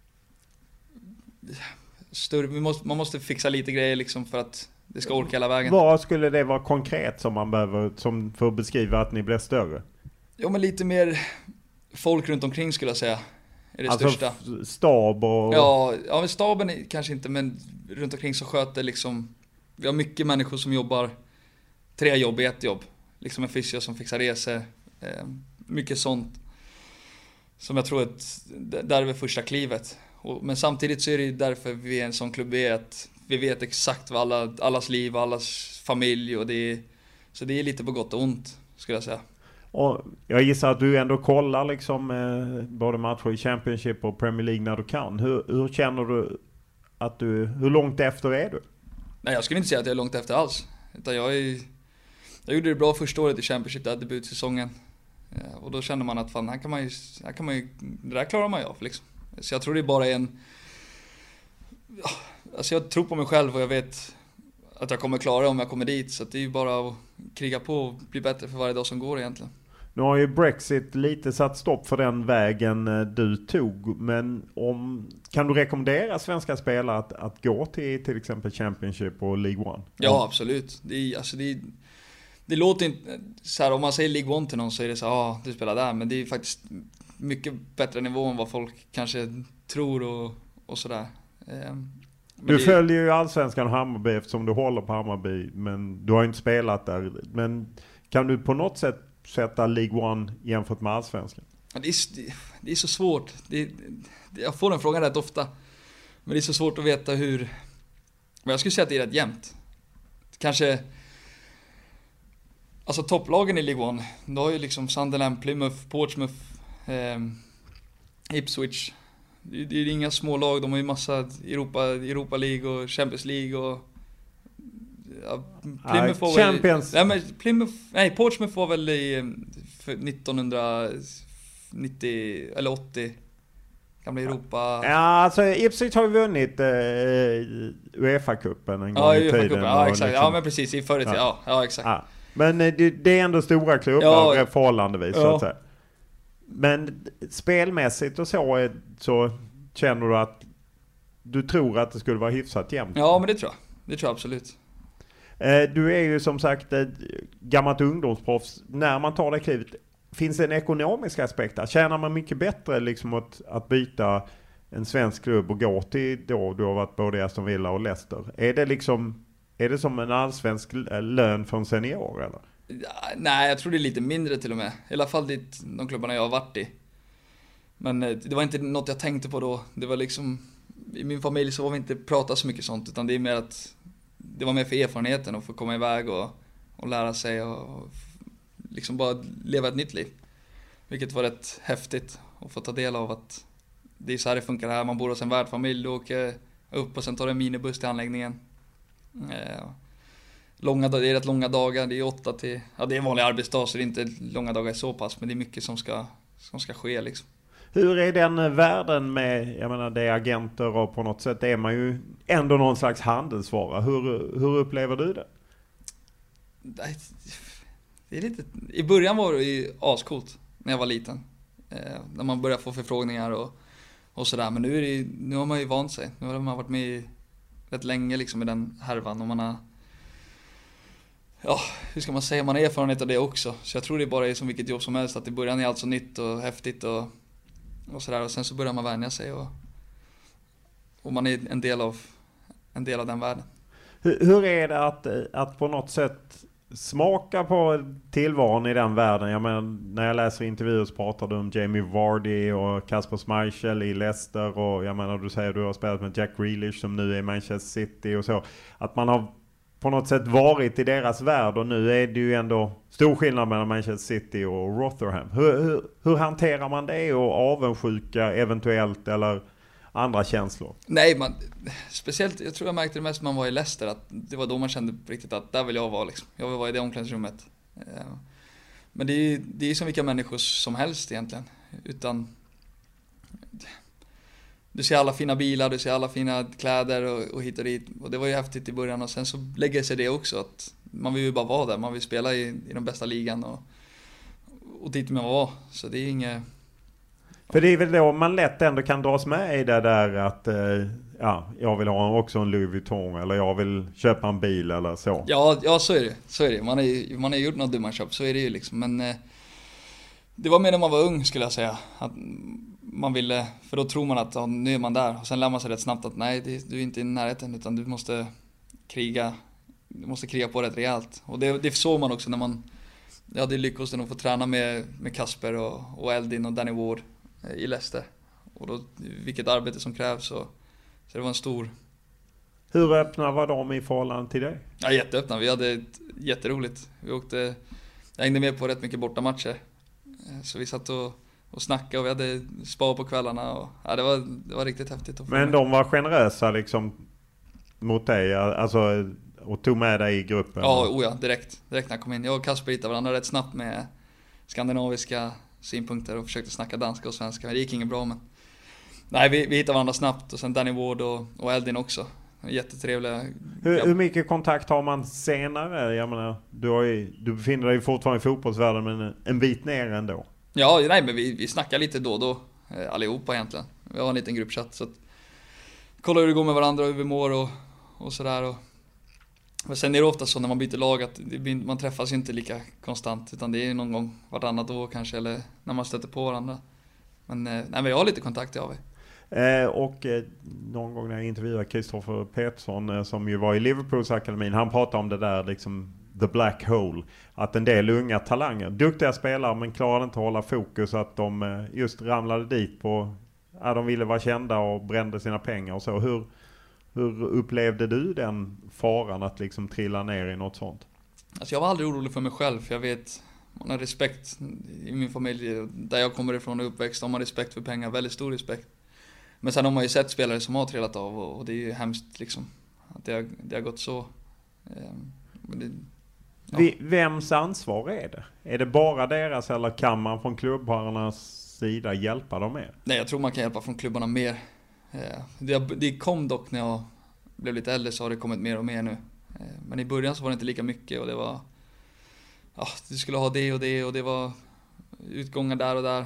G: större, vi måste, man måste fixa lite grejer liksom för att det ska orka hela vägen.
D: Vad skulle det vara konkret som man behöver, som för att beskriva att ni blir större?
G: Ja, men lite mer folk runt omkring skulle jag säga är det
D: alltså
G: största.
D: F- stab och...
G: Ja, ja, men staben är, kanske inte, men runt omkring så sköter liksom, vi har mycket människor som jobbar tre jobb i ett jobb. Liksom en fysio som fixar resor. Eh, mycket sånt som jag tror att där är väl första klivet. Och, men samtidigt så är det ju därför vi är en sån klubb är att vi vet exakt vad alla, allas liv och allas familj och det är, så det är lite på gott och ont skulle jag säga.
D: Och jag gissar att du ändå kollar liksom eh, både matcher i Championship och Premier League när du kan. Hur, hur känner du att du, hur långt efter är du?
G: Nej, jag skulle inte säga att jag är långt efter alls. Utan jag är, jag gjorde det bra första året i Championship, där debutsäsongen. Ja, och då kände man att fan, här kan man ju, här kan man ju, det där klarar man ju av liksom. Så jag tror det är bara en, ja, alltså jag tror på mig själv och jag vet att jag kommer klara om jag kommer dit. Så det är ju bara att kriga på och bli bättre för varje dag som går egentligen.
D: Nu har ju Brexit lite satt stopp för den vägen du tog. Men om, kan du rekommendera svenska spelare att, att gå till till exempel Championship och League One?
G: Ja, absolut. Det, är, alltså det, är, det låter inte så här, om man säger League One till någon så är det så här, ja, du spelar där. Men det är faktiskt mycket bättre nivå än vad folk kanske tror och, och sådär. Men
D: du
G: det,
D: följer ju Allsvenskan och Hammarby eftersom du håller på Hammarby, men du har ju inte spelat där. Men kan du på något sätt sätta League One jämfört med Allsvenskan?
G: Det är, det är så svårt. Det, det, jag får den frågan rätt ofta. Men det är så svårt att veta hur... Men jag skulle säga att det är rätt jämnt. Kanske... Alltså topplagen i League One, då har ju liksom Sunderland, Plymouth, Portsmouth, eh, Ipswich. Det, det är inga små lag, de har ju massa Europa, Europa League och Champions League och... Ja, Plymouth var
D: Champions.
G: Väl, nej, men Plymouth, nej, Portsmouth var väl i nittonhundranittio eller åttio. Gamla Europa.
D: Ja, alltså Ipswich har ju vunnit eh, UEFA-cupen en gång
G: ja,
D: i tiden.
G: Ja, exakt.
D: Liksom,
G: ja, men precis i förr i tiden. Ja, ja, exakt. Ja.
D: Men det, det är ändå stora klubbar ja, förhållandevis ja. Så att säga. Men spelmässigt och så, så känner du att du tror att det skulle vara hyfsat jämnt?
G: Ja, men det tror jag. Det tror jag absolut.
D: Du är ju som sagt ett gammalt ungdomsproffs. När man tar det klivet, finns det en ekonomisk aspekt där? Tjänar man mycket bättre liksom att, att byta en svensk klubb och gå till då du har varit både Aston Villa och Leicester? Är det liksom, är det som en allsvensk lön för en senior eller?
G: Ja, nej, jag tror det är lite mindre till och med. I alla fall dit, de klubbarna jag har varit i. Men det var inte något jag tänkte på då. Det var liksom, i min familj så var vi inte prata så mycket sånt, utan det är mer att det var mer för erfarenheten och få komma iväg och, och lära sig och, och liksom bara leva ett nytt liv. Vilket var rätt häftigt att få ta del av, att det är så här det funkar här. Man bor hos en värdfamilj, du åker upp och sen tar du en minibuss till anläggningen. Eh, långa, det är rätt långa dagar, det är åtta till, ja det är en vanlig arbetsdag så det är inte långa dagar så pass, men det är mycket som ska, som ska ske liksom.
D: Hur är den världen med, jag menar det är agenter och på något sätt är man ju ändå någon slags handelsvara. Hur, hur upplever du det?
G: Det är lite, i början var det ju ascoolt när jag var liten. Eh, när man började få förfrågningar och, och sådär. Men nu, är det, nu har man ju vant sig. Nu har man varit med rätt länge liksom i den härvan. Och man har, ja, hur ska man säga, man har erfarenhet av det också. Så jag tror det bara är som vilket jobb som helst. Att i början är allt så nytt och häftigt och och sådär, och sen så börjar man vänja sig och, och man är en del av en del av den världen.
D: Hur, hur är det att, att på något sätt smaka på tillvaron i den världen? Jag menar, när jag läser intervjuer så pratar du om Jamie Vardy och Kasper Schmeichel i Leicester, och jag menar, du säger att du har spelat med Jack Grealish som nu är i Manchester City och så. Att man har på något sätt varit i deras värld, och nu är det ju ändå stor skillnad mellan Manchester City och Rotherham. Hur, hur, hur hanterar man det, och avundsjuka eventuellt eller andra känslor?
G: Nej, man, speciellt, jag tror jag märkte det mest när man var i Leicester, att det var då man kände riktigt att där vill jag vara liksom. Jag vill vara i det omklädningsrummet. Men det är, det är som vilka människor som helst egentligen. Utan du ser alla fina bilar, du ser alla fina kläder och, och hit och dit. Och det var ju häftigt i början, och sen så lägger sig det också att man vill ju bara vara där, man vill spela i, i den bästa ligan och, och dit man var. Så det är inget...
D: För det är väl då man lätt ändå kan dras med i det där att eh, ja, jag vill ha också en Louis Vuitton eller jag vill köpa en bil eller så.
G: Ja, ja så är det. Så är det. Man har man är gjort något dumma köp, så är det ju liksom. Men eh, det var mer när man var ung skulle jag säga. Att man ville, för då tror man att ja, nu är man där. Och sen lär man sig rätt snabbt att nej, det, du är inte i närheten utan du måste kriga. Du måste kriga på rätt rejält. Och det, det såg man också när man, jag hade lyckats att få träna med, med Kasper och, och Eldin och Danny Ward i Leicester. Och då, vilket arbete som krävs. Så, så det var en stor...
D: Hur öppna var de i förhållande till dig?
G: Ja, jätteöppna. Vi hade ett jätteroligt. Vi åkte, jag hängde med på rätt mycket bortamatcher. Så vi satt och, och snackade och vi hade spa på kvällarna. Och, ja, det, var, det var riktigt häftigt. Att få
D: Men de var generösa liksom mot dig? Alltså, och tog med dig i gruppen?
G: Ja, oh ja, direkt. Direkt när jag kom in. Jag och Kasper hittade varandra rätt snabbt med skandinaviska synpunkter och försökte snacka danska och svenska. Det gick inget bra, men nej, vi, vi hittade varandra snabbt. Och sen Danny Ward och, och Eldin också. Jättetrevliga.
D: Hur, hur mycket kontakt har man senare? Jag menar, du, har ju, du befinner dig fortfarande i fotbollsvärlden, men en bit ner ändå.
G: Ja, nej, men vi, vi snackar lite då och då. Allihopa egentligen. Vi har en liten gruppchatt. Så att, kolla hur det går med varandra och hur vi mår och, och sådär. Och, men sen är det ofta så när man byter lag att det, man träffas inte lika konstant. Utan det är någon gång vartannat år kanske. Eller när man stöter på varandra. Men, nej, men jag har lite kontakt, det har vi.
D: Eh, och eh, någon gång när jag intervjuade Kristoffer Petersson eh, som ju var i Liverpools akademin, han pratade om det där liksom the black hole, att en del unga talanger, duktiga spelare men klarade inte att hålla fokus, att de eh, just ramlade dit på, ja, de ville vara kända och brände sina pengar och så. Hur, hur upplevde du den faran att liksom trilla ner i något sånt?
G: Alltså jag var aldrig orolig för mig själv, för jag vet, man har respekt i min familj där jag kommer ifrån och uppväxt, de har respekt för pengar, väldigt stor respekt. Men sen har man ju sett spelare som har trillat av och, och det är ju hemskt liksom att det har, det har gått så. Um, det, ja.
D: Vi, vems ansvar är det? Är det bara deras eller kan man från klubbarnas sida hjälpa dem mer?
G: Nej, jag tror man kan hjälpa från klubbarna mer. Uh, det, det kom dock när jag blev lite äldre, så har det kommit mer och mer nu. Uh, men i början så var det inte lika mycket och det var, ja, du skulle ha det och det och det var utgångar där och där.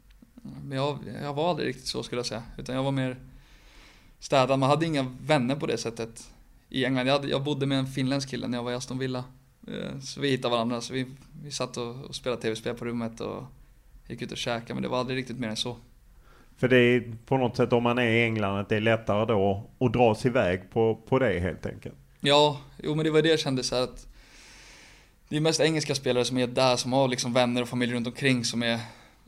G: Men jag, jag var aldrig riktigt så skulle jag säga. Utan jag var mer städad. Man hade inga vänner på det sättet i England. Jag, hade, jag bodde med en finländsk kille när jag var i Aston Villa. Så vi hittade varandra. Så vi, vi satt och, och spelade tv-spel på rummet och gick ut och käkade. Men det var aldrig riktigt mer än så.
D: För det är på något sätt, om man är i England, att det är lättare då att dra sig iväg på, på det helt enkelt.
G: Ja, jo, men det var det jag kände så här att det är mest engelska spelare som är där, som har liksom vänner och familj runt omkring som är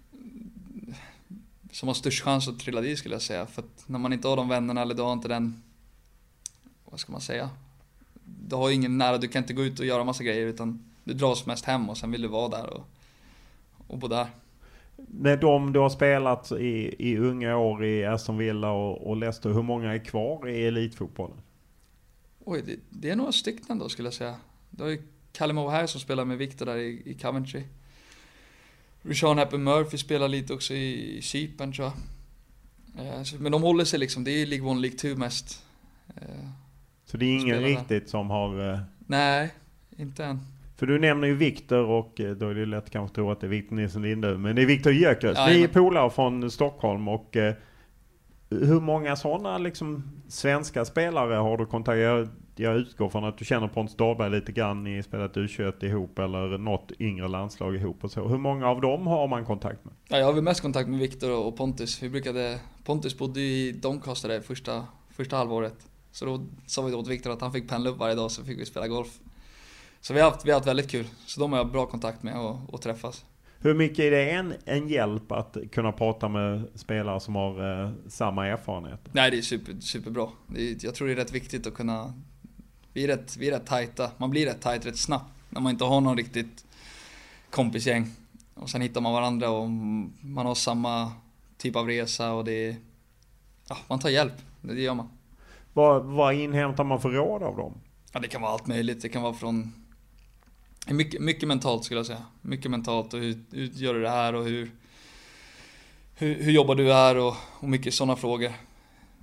G: som har störst chans att trilla dit skulle jag säga. För att när man inte har de vännerna eller du har inte den, vad ska man säga, du har ingen nära, du kan inte gå ut och göra massa grejer utan du dras mest hem och sen vill du vara där och, och bo där.
D: Med de du har spelat i, i unga år i Aston Villa och, och Leicester, hur många är kvar i elitfotbollen?
G: Oj, det, det är några stycken då skulle jag säga. Det har ju Callum O'Hare som spelar med Victor där i, i Coventry. Richard Happen Murphy spelar lite också i, i Cypern tror jag. Eh, så, men de håller sig liksom, det är League One, League Two mest. Eh,
D: så det är ingen riktigt
G: där
D: som har... Eh...
G: Nej, inte än.
D: För du nämner ju Victor och då är det lätt kanske tro att det är Victor Nilsson Lindö. Men det är Victor Gyökeres. Ja, ni är polare från Stockholm och eh, hur många sådana liksom svenska spelare har du kontakt? Jag, jag utgår från att du känner Pontus Dahlberg lite grann, i spelat U tjugoett ihop eller något yngre landslag ihop och så. Hur många av dem har man kontakt med?
G: Ja, jag har väl mest kontakt med Victor och Pontus. Vi brukade, Pontus bodde i Doncaster där första, första halvåret. Så då sa vi åt Victor att han fick pendla upp varje dag så fick vi spela golf. Så vi har haft, vi har haft väldigt kul. Så de har jag bra kontakt med och, och träffas.
D: Hur mycket är det en, en hjälp att kunna prata med spelare som har eh, samma erfarenhet?
G: Nej, det är super, superbra. Det är, jag tror det är rätt viktigt att kunna... Vi är rätt, vi är rätt tajta. Man blir rätt tajt rätt snabbt när man inte har någon riktigt kompisgäng. Och sen hittar man varandra och man har samma typ av resa och det är... Ja, man tar hjälp. Det gör man.
D: Vad, vad inhämtar man för råd av dem?
G: Ja, det kan vara allt möjligt. Det kan vara från... Mycket, mycket mentalt skulle jag säga. Mycket mentalt och hur, hur gör du det här och hur, hur, hur jobbar du här och, och mycket sådana frågor.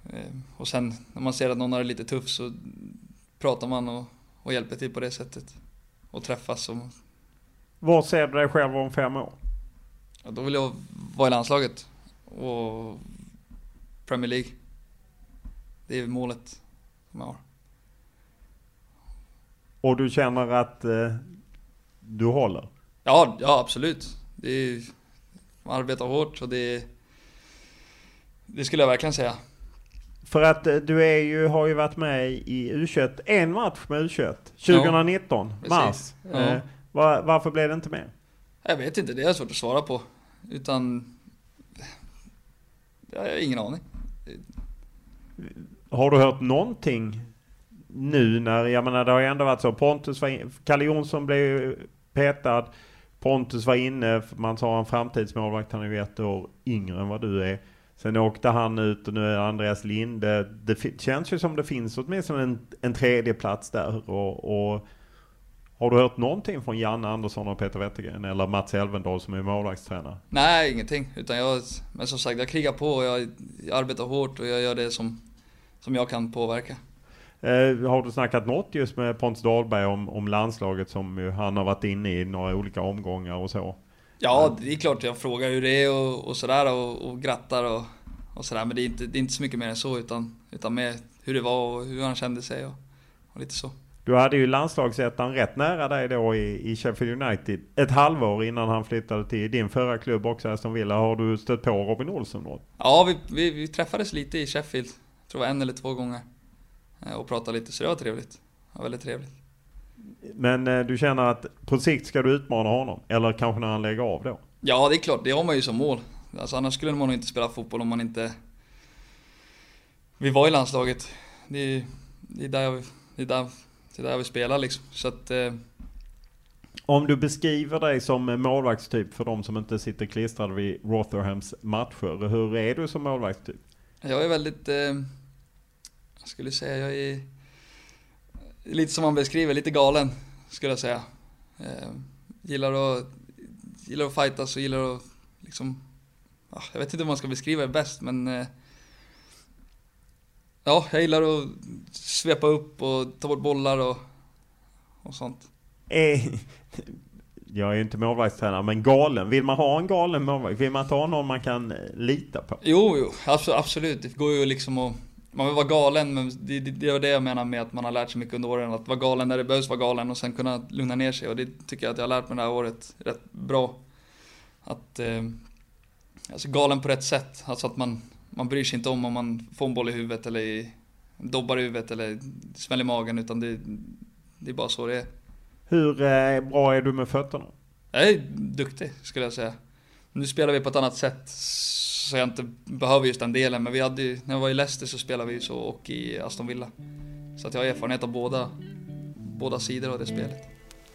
G: Och sen när man ser att någon har det lite tufft så pratar man och, och hjälper till på det sättet. Och träffas. Och...
D: Vad ser du dig själv om fem år?
G: Ja, då vill jag vara i landslaget. Och Premier League. Det är målet som jag har.
D: Och du känner att eh, du håller?
G: Ja, ja absolut. Det är, man arbetar hårt och det, det skulle jag verkligen säga.
D: För att du är ju, har ju varit med i U tjugoett, en match med U tjugoett, tjugonitton, ja, mars.
G: Ja.
D: Eh, var, varför blev det inte med?
G: Jag vet inte, det är svårt att svara på. Utan, jag har ingen aning.
D: Har du hört någonting nu när, jag menar det har ju ändå varit så, Pontus var in, Kalle Jonsson blev petad, Pontus var inne, man sa en framtidsmålvakt, han är ju ett år yngre än vad du är. Sen åkte han ut och nu är Andreas Linde. Det känns ju som det finns åtminstone en, en tredje plats där. Och, och har du hört någonting från Janne Andersson och Peter Wettergren eller Mats Elvendal som är målvaktstränare?
G: Nej, ingenting. Utan jag, men som sagt, jag krigar på och jag, jag arbetar hårt och jag gör det som, som jag kan påverka.
D: Eh, har du snackat något just med Pontus Dahlberg om, om landslaget som ju han har varit inne i några olika omgångar och så?
G: Ja, det är klart jag frågar hur det är och, och sådär och, och grattar och, och sådär. Men det är, inte, det är inte så mycket mer än så utan, utan mer hur det var och hur han kände sig och, och lite så.
D: Du hade ju landslagsättan rätt nära dig då i, i Sheffield United ett halvår innan han flyttade till din förra klubb också, Aston Villa. Har du stött på Robin Olsson då?
G: Ja, vi, vi, vi träffades lite i Sheffield. Jag tror det var en eller två gånger. Och pratade lite, så det var trevligt. Det var väldigt trevligt.
D: Men eh, du känner att på sikt ska du utmana honom? Eller kanske när han lägger av då?
G: Ja, det är klart. Det har man ju som mål. Alltså, annars skulle man nog inte spela fotboll om man inte... Vi var i landslaget. Det är, det är, där, jag, det är, där, det är där jag vill spela liksom. Så att... Eh...
D: Om du beskriver dig som målvaktstyp för de som inte sitter klistrade vid Rotherhams matcher. Hur är du som målvaktstyp?
G: Jag är väldigt... Eh... Jag skulle säga jag är... Lite som man beskriver, lite galen skulle jag säga. Eh, gillar att gillar att fightas och gillar att liksom, ah, jag vet inte hur man ska beskriva det bäst, men eh, ja, jag gillar att svepa upp och ta bort bollar och, och sånt.
D: Eh, jag är ju inte målvaktstränare, men galen. Vill man ha en galen målvakt? Vill man ta någon man kan lita på?
G: Jo, jo absolut. Det går ju liksom att man vill vara galen, men det, det, det är det jag menar med att man har lärt sig mycket under åren. Att vara galen när det behövs vara galen och sen kunna lugna ner sig. Och det tycker jag att jag har lärt mig det här året rätt bra. Att, eh, alltså galen på rätt sätt. Alltså att man, man bryr sig inte om om man får en boll i huvudet eller i, dobbar i huvudet eller smäller i magen. Utan det, det är bara så det är.
D: Hur eh, bra är du med fötterna?
G: Jag är duktig skulle jag säga. Nu spelar vi på ett annat sätt. Så jag inte behöver just den delen. Men vi hade ju, när jag var i Leicester så spelade vi så och i Aston Villa. Så att jag har erfarenhet av båda, båda sidor av det spelet.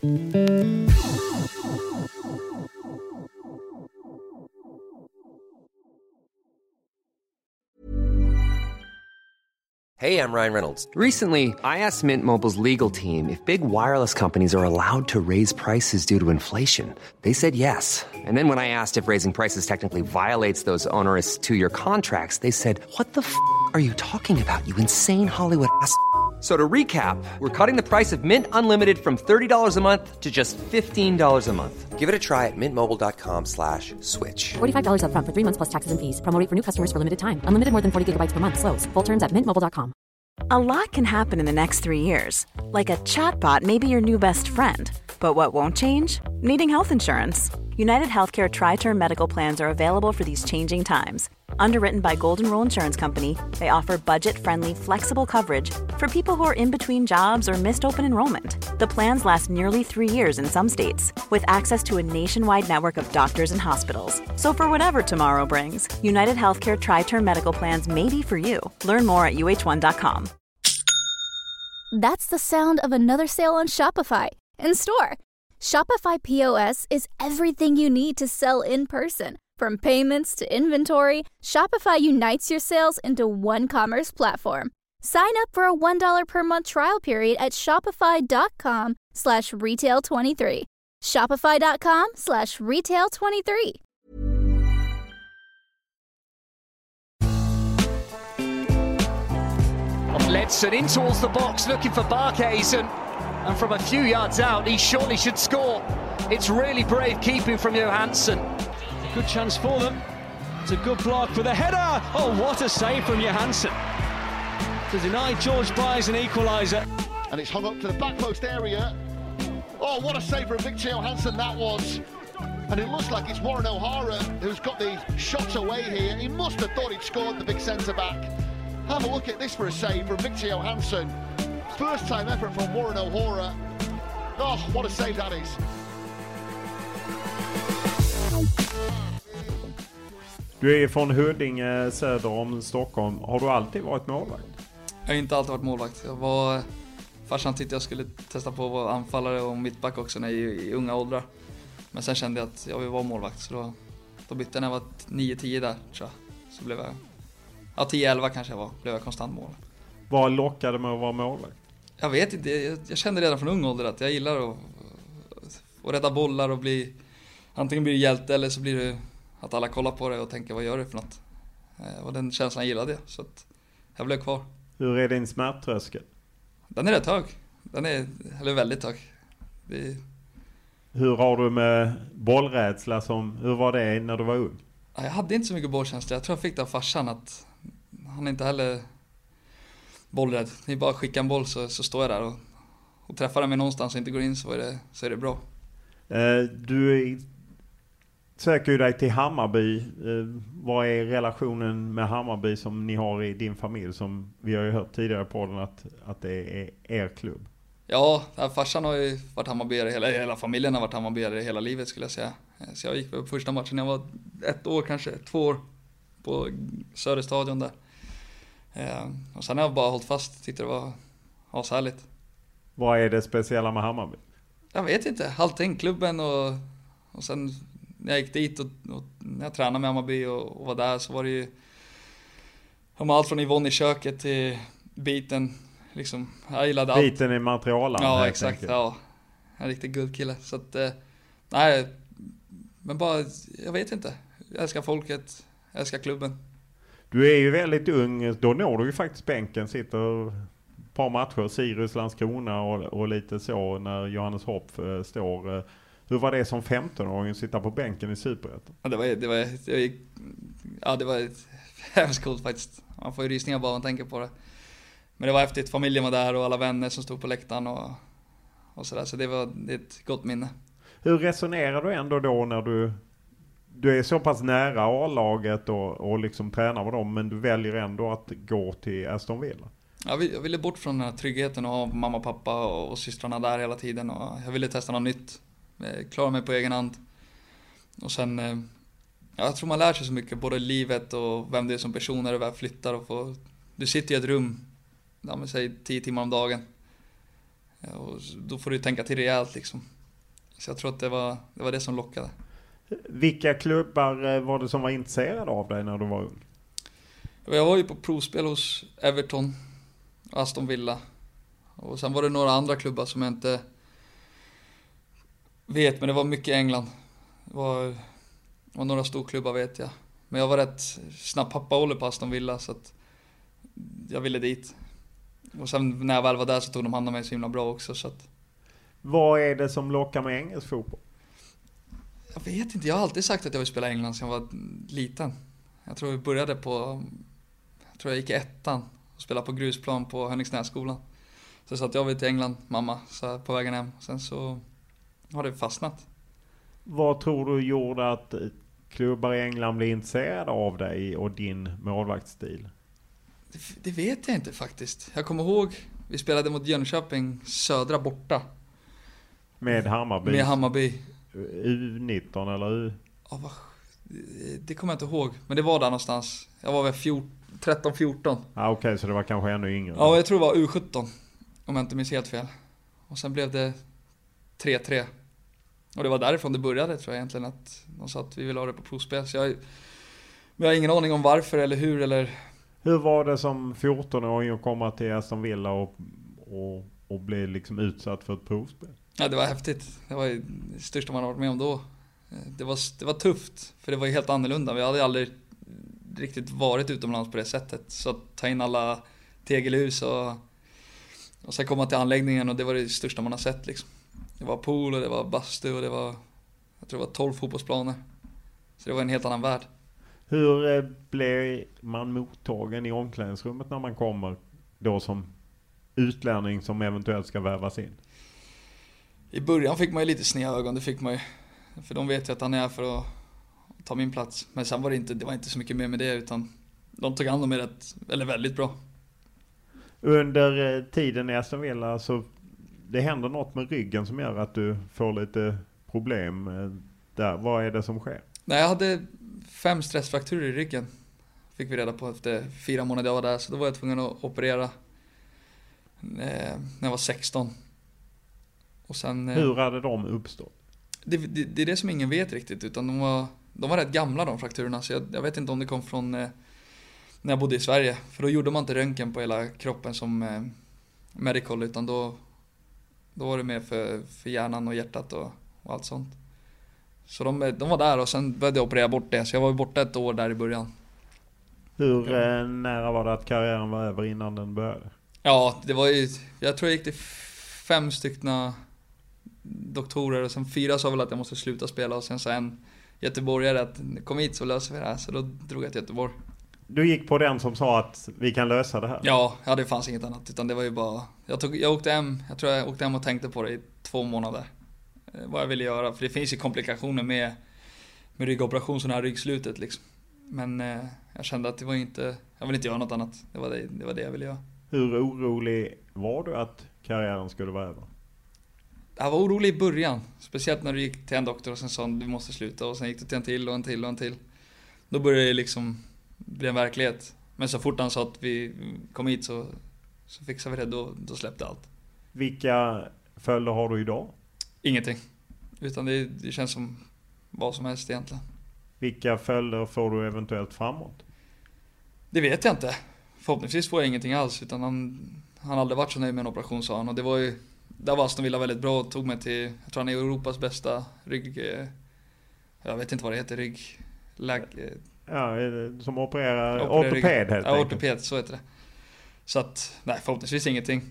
J: Hey, I'm Ryan Reynolds. Recently, I asked Mint Mobile's legal team if big wireless companies are allowed to raise prices due to inflation. They said yes. And then when I asked if raising prices technically violates those onerous two-year contracts, they said, what the f*** are you talking about, you insane Hollywood ass f- So to recap, we're cutting the price of Mint Unlimited from thirty dollars a month to just fifteen dollars a month. Give it a try at mintmobile.com slash switch.
K: forty-five dollars up front for three months plus taxes and fees. Promo rate for new customers for limited time. Unlimited more than forty gigabytes per month. Slows full terms at mint mobile dot com.
C: A lot can happen in the next three years. Like a chatbot may be your new best friend. But what won't change? Needing health insurance. United Healthcare Tri-Term Medical Plans are available for these changing times. Underwritten by Golden Rule Insurance Company, they offer budget-friendly, flexible coverage for people who are in between jobs or missed open enrollment. The plans last nearly three years in some states, with access to a nationwide network of doctors and hospitals. So for whatever tomorrow brings, United Healthcare Tri-Term Medical Plans may be for you. Learn more at U H one dot com.
A: That's the sound of another sale on Shopify in store. Shopify P O S is everything you need to sell in person. From payments to inventory, Shopify unites your sales into one commerce platform. Sign up for a one dollar per month trial period at shopify.com slash retail 23. Shopify.com slash retail 23.
L: Ledson in towards the box looking for Barkhuizen, and, and from a few yards out he surely should score. It's really brave keeping from Johansson.
E: Good chance for them. It's a good block for the header. Oh, what a save from Johansson to deny George Byers an equaliser.
F: And it's hung up to the back post area. Oh, what a save from Victor Johansson that was. And it looks like it's Warren O'Hara who's got the shots away here. He must have thought he'd scored, the big centre-back. Have a look at this for a save from Victor Johansson. First time effort from Warren O'Hara. Oh, what a save that is.
D: Du är från Huddinge söder om Stockholm. Har du alltid varit målvakt?
G: Jag har inte alltid varit målvakt. Jag var... Farsan tyckte jag skulle testa på att vara anfallare och mittback också när jag i, i unga åldrar. Men sen kände jag att jag vill vara målvakt, så då, då bytte jag när jag var nio tio där, tror jag. Så blev jag... Ja, tio elva kanske jag var. Blev jag konstant mål.
D: Vad lockade med att vara målvakt?
G: Jag vet inte. Jag, jag kände redan från ung ålder att jag gillar att, att rädda bollar och bli... Antingen blir det hjälte eller så blir det att alla kollar på det och tänker, vad gör du för något? Och den känslan gillade jag, så att jag blev kvar.
D: Hur är din smärttröskel?
G: Den är rätt hög. Den är, eller väldigt hög. Det...
D: Hur har du med bollrädsla? Som, hur var det när du var ung?
G: Jag hade inte så mycket bollkänsla. Jag tror jag fick det av farsan att han inte heller bollrädd. Ni bara skickar en boll så, så står jag där och, och träffar den mig någonstans och inte går in, så är det, så är det bra.
D: Eh, du söker ju dig till Hammarby. Eh, vad är relationen med Hammarby som ni har i din familj? Som vi har ju hört tidigare på den att, att det är er klubb.
G: Ja, farsan har ju varit Hammarbyare, hela, hela familjen har varit Hammarbyare hela livet skulle jag säga. Så jag gick på första matchen när jag var ett år, kanske två år, på Söderstadion där. Och sen har jag bara hållit fast, tyckte det var ashärligt.
D: Vad är det speciella med Hammarby?
G: Jag vet inte, allting, klubben och, och sen när jag gick dit och, och när jag tränade med Hammarby och, och var där, så var det ju allt från Yvonne i köket till biten. Liksom, jag gillade allt.
D: Biten i materialen.
G: Ja, exakt. Ja. En riktig guldkille. Så att, eh, nej, men bara, jag vet inte. Jag älskar folket, jag älskar klubben.
D: Du är ju väldigt ung, då når du ju faktiskt bänken, sitter ett par matcher, Sirius, Landskrona och, och lite så när Johannes Hopp eh, står. Hur var det som femton-åring att sitta på bänken i Superettan?
G: Ja, det var, det var, det var, ja, det var hemskt coolt faktiskt. Man får ju rysningar bara man tänker på det. Men det var häftigt, familjen var där och alla vänner som stod på läktaren och, och sådär. Så det var det är ett gott minne.
D: Hur resonerar du ändå då när du, du är så pass nära A-laget och, och liksom tränar med dem, men du väljer ändå att gå till Aston Villa?
G: Jag ville, jag ville bort från den här tryggheten och ha mamma, pappa och, och systrarna där hela tiden. Och jag ville testa något nytt, klara mig på egen hand. Och sen, ja, jag tror man lär sig så mycket, både livet och vem det är som person när du väl flyttar. Och får, du sitter i ett rum, ja, men säg tio timmar om dagen. Och då får du tänka till rejält liksom. Så jag tror att det var, det var det som lockade.
D: Vilka klubbar var det som var intresserade av dig när du var ung?
G: Jag var ju på provspel hos Everton, Aston Villa. Och sen var det några andra klubbar som jag inte vet, men det var mycket i England. Det var, det var några storklubbar vet jag. Men jag var rätt snabb, pappa håller på Aston Villa, så att jag ville dit. Och sen när jag väl var där så tog de hand om mig så himla bra också. Så att...
D: Vad är det som lockar med engelsk fotboll?
G: Jag vet inte, jag har alltid sagt att jag vill spela England sedan jag var liten. Jag tror vi började på, jag tror jag gick i ettan och spelade på grusplan på Hönningsnässkolan. Så jag sa att jag vill till England, mamma, så på vägen hem. Sen så har det fastnat.
D: Vad tror du gjorde att klubbar i England blev intresserade av dig och din målvaktsstil?
G: Det, det vet jag inte faktiskt. Jag kommer ihåg, vi spelade mot Jönköping södra borta.
D: Med Hammarby?
G: Med Hammarby.
D: U nitton eller U?
G: Ja, vad, det kommer jag inte ihåg. Men det var där någonstans. Jag var väl tretton fjorton.
D: Ah, Okej, okay, så det var kanske ännu yngre.
G: Ja, jag tror det var U sjutton. Om jag inte minns helt fel. Och sen blev det tre tre. Och det var därifrån det började, tror jag egentligen. Att de sa att vi vill ha det på provspel. Så jag, men jag har ingen aning om varför eller hur eller...
D: Hur var det som fjorton-åring att komma till Aston Villa och, och, och bli liksom utsatt för ett provspel?
G: Ja, det var häftigt. Det var ju det största man har varit med om då. Det var, det var tufft, för det var ju helt annorlunda. Vi hade aldrig riktigt varit utomlands på det sättet. Så att ta in alla tegelhus och, och sen kom man till anläggningen och det var det största man har sett liksom. Det var pool och det var bastu och det var, jag tror det var tolv fotbollsplaner. Så det var en helt annan värld.
D: Hur eh, blev man mottagen i omklädningsrummet när man kommer då som utlänning som eventuellt ska värvas in?
G: I början fick man ju lite sneda ögon, det fick man ju. För de vet ju att han är här för att ta min plats. Men sen var det inte, det var inte så mycket mer med det, utan de tog hand om mig rätt, eller väldigt bra.
D: Under eh, tiden i Aston Villa så det händer något med ryggen som gör att du får lite problem eh, där. Vad är det som sker?
G: Nej, jag hade fem stressfrakturer i ryggen. Fick vi reda på efter fyra månader jag var där. Så då var jag tvungen att operera när jag var sexton. Och sen,
D: hur hade de uppstått?
G: Det, det, det är det som ingen vet riktigt. Utan de var, de var rätt gamla de frakturerna. Så jag, jag vet inte om det kom från när jag bodde i Sverige. För då gjorde man inte röntgen på hela kroppen som eh, medical. Utan då, då var det mer för, för hjärnan och hjärtat och, och allt sånt. Så de, de var där och sen började jag operera bort det. Så jag var borta ett år där i början.
D: Hur eh, nära var det att karriären var över innan den började?
G: Ja, det var ju, jag tror jag gick till fem styckna doktorer och sen fyra sa väl att jag måste sluta spela och sen sa en göteborgare att kom hit så löser vi det här. Så då drog jag till Göteborg.
D: Du gick på den som sa att vi kan lösa det här?
G: Ja, ja det fanns inget annat utan det var ju bara, jag, tog, jag åkte hem, jag tror jag åkte hem och tänkte på det i två månader. Eh, vad jag ville göra, för det finns ju komplikationer med, med ryggoperation, sån här ryggslutet liksom. Men eh, jag kände att det var inte, jag ville inte göra något annat. Det var det, det var det jag ville göra.
D: Hur orolig var du att karriären skulle vara över?
G: Jag var orolig i början. Speciellt när du gick till en doktor och sen sa du måste sluta. Och sen gick du till en till och en till och en till. Då började det liksom bli en verklighet. Men så fort han sa att vi kom hit så, så fixade vi det. Då, då släppte allt.
D: Vilka följder har du idag?
G: Ingenting. Utan det, det känns som vad som helst egentligen.
D: Vilka följder får du eventuellt framåt? Det
G: vet jag inte. Förhoppningsvis får jag ingenting alls. Utan han, han aldrig varit så nöjd med en operation, sa han. Och det var ju, där var Aston Villa väldigt bra och tog mig till, jag tror han är Europas bästa rygg, jag vet inte vad det heter, rygg, lag,
D: ja, som opererar ortoped helt
G: ja, ortoped, så heter det. Så att, nej, förhoppningsvis ingenting.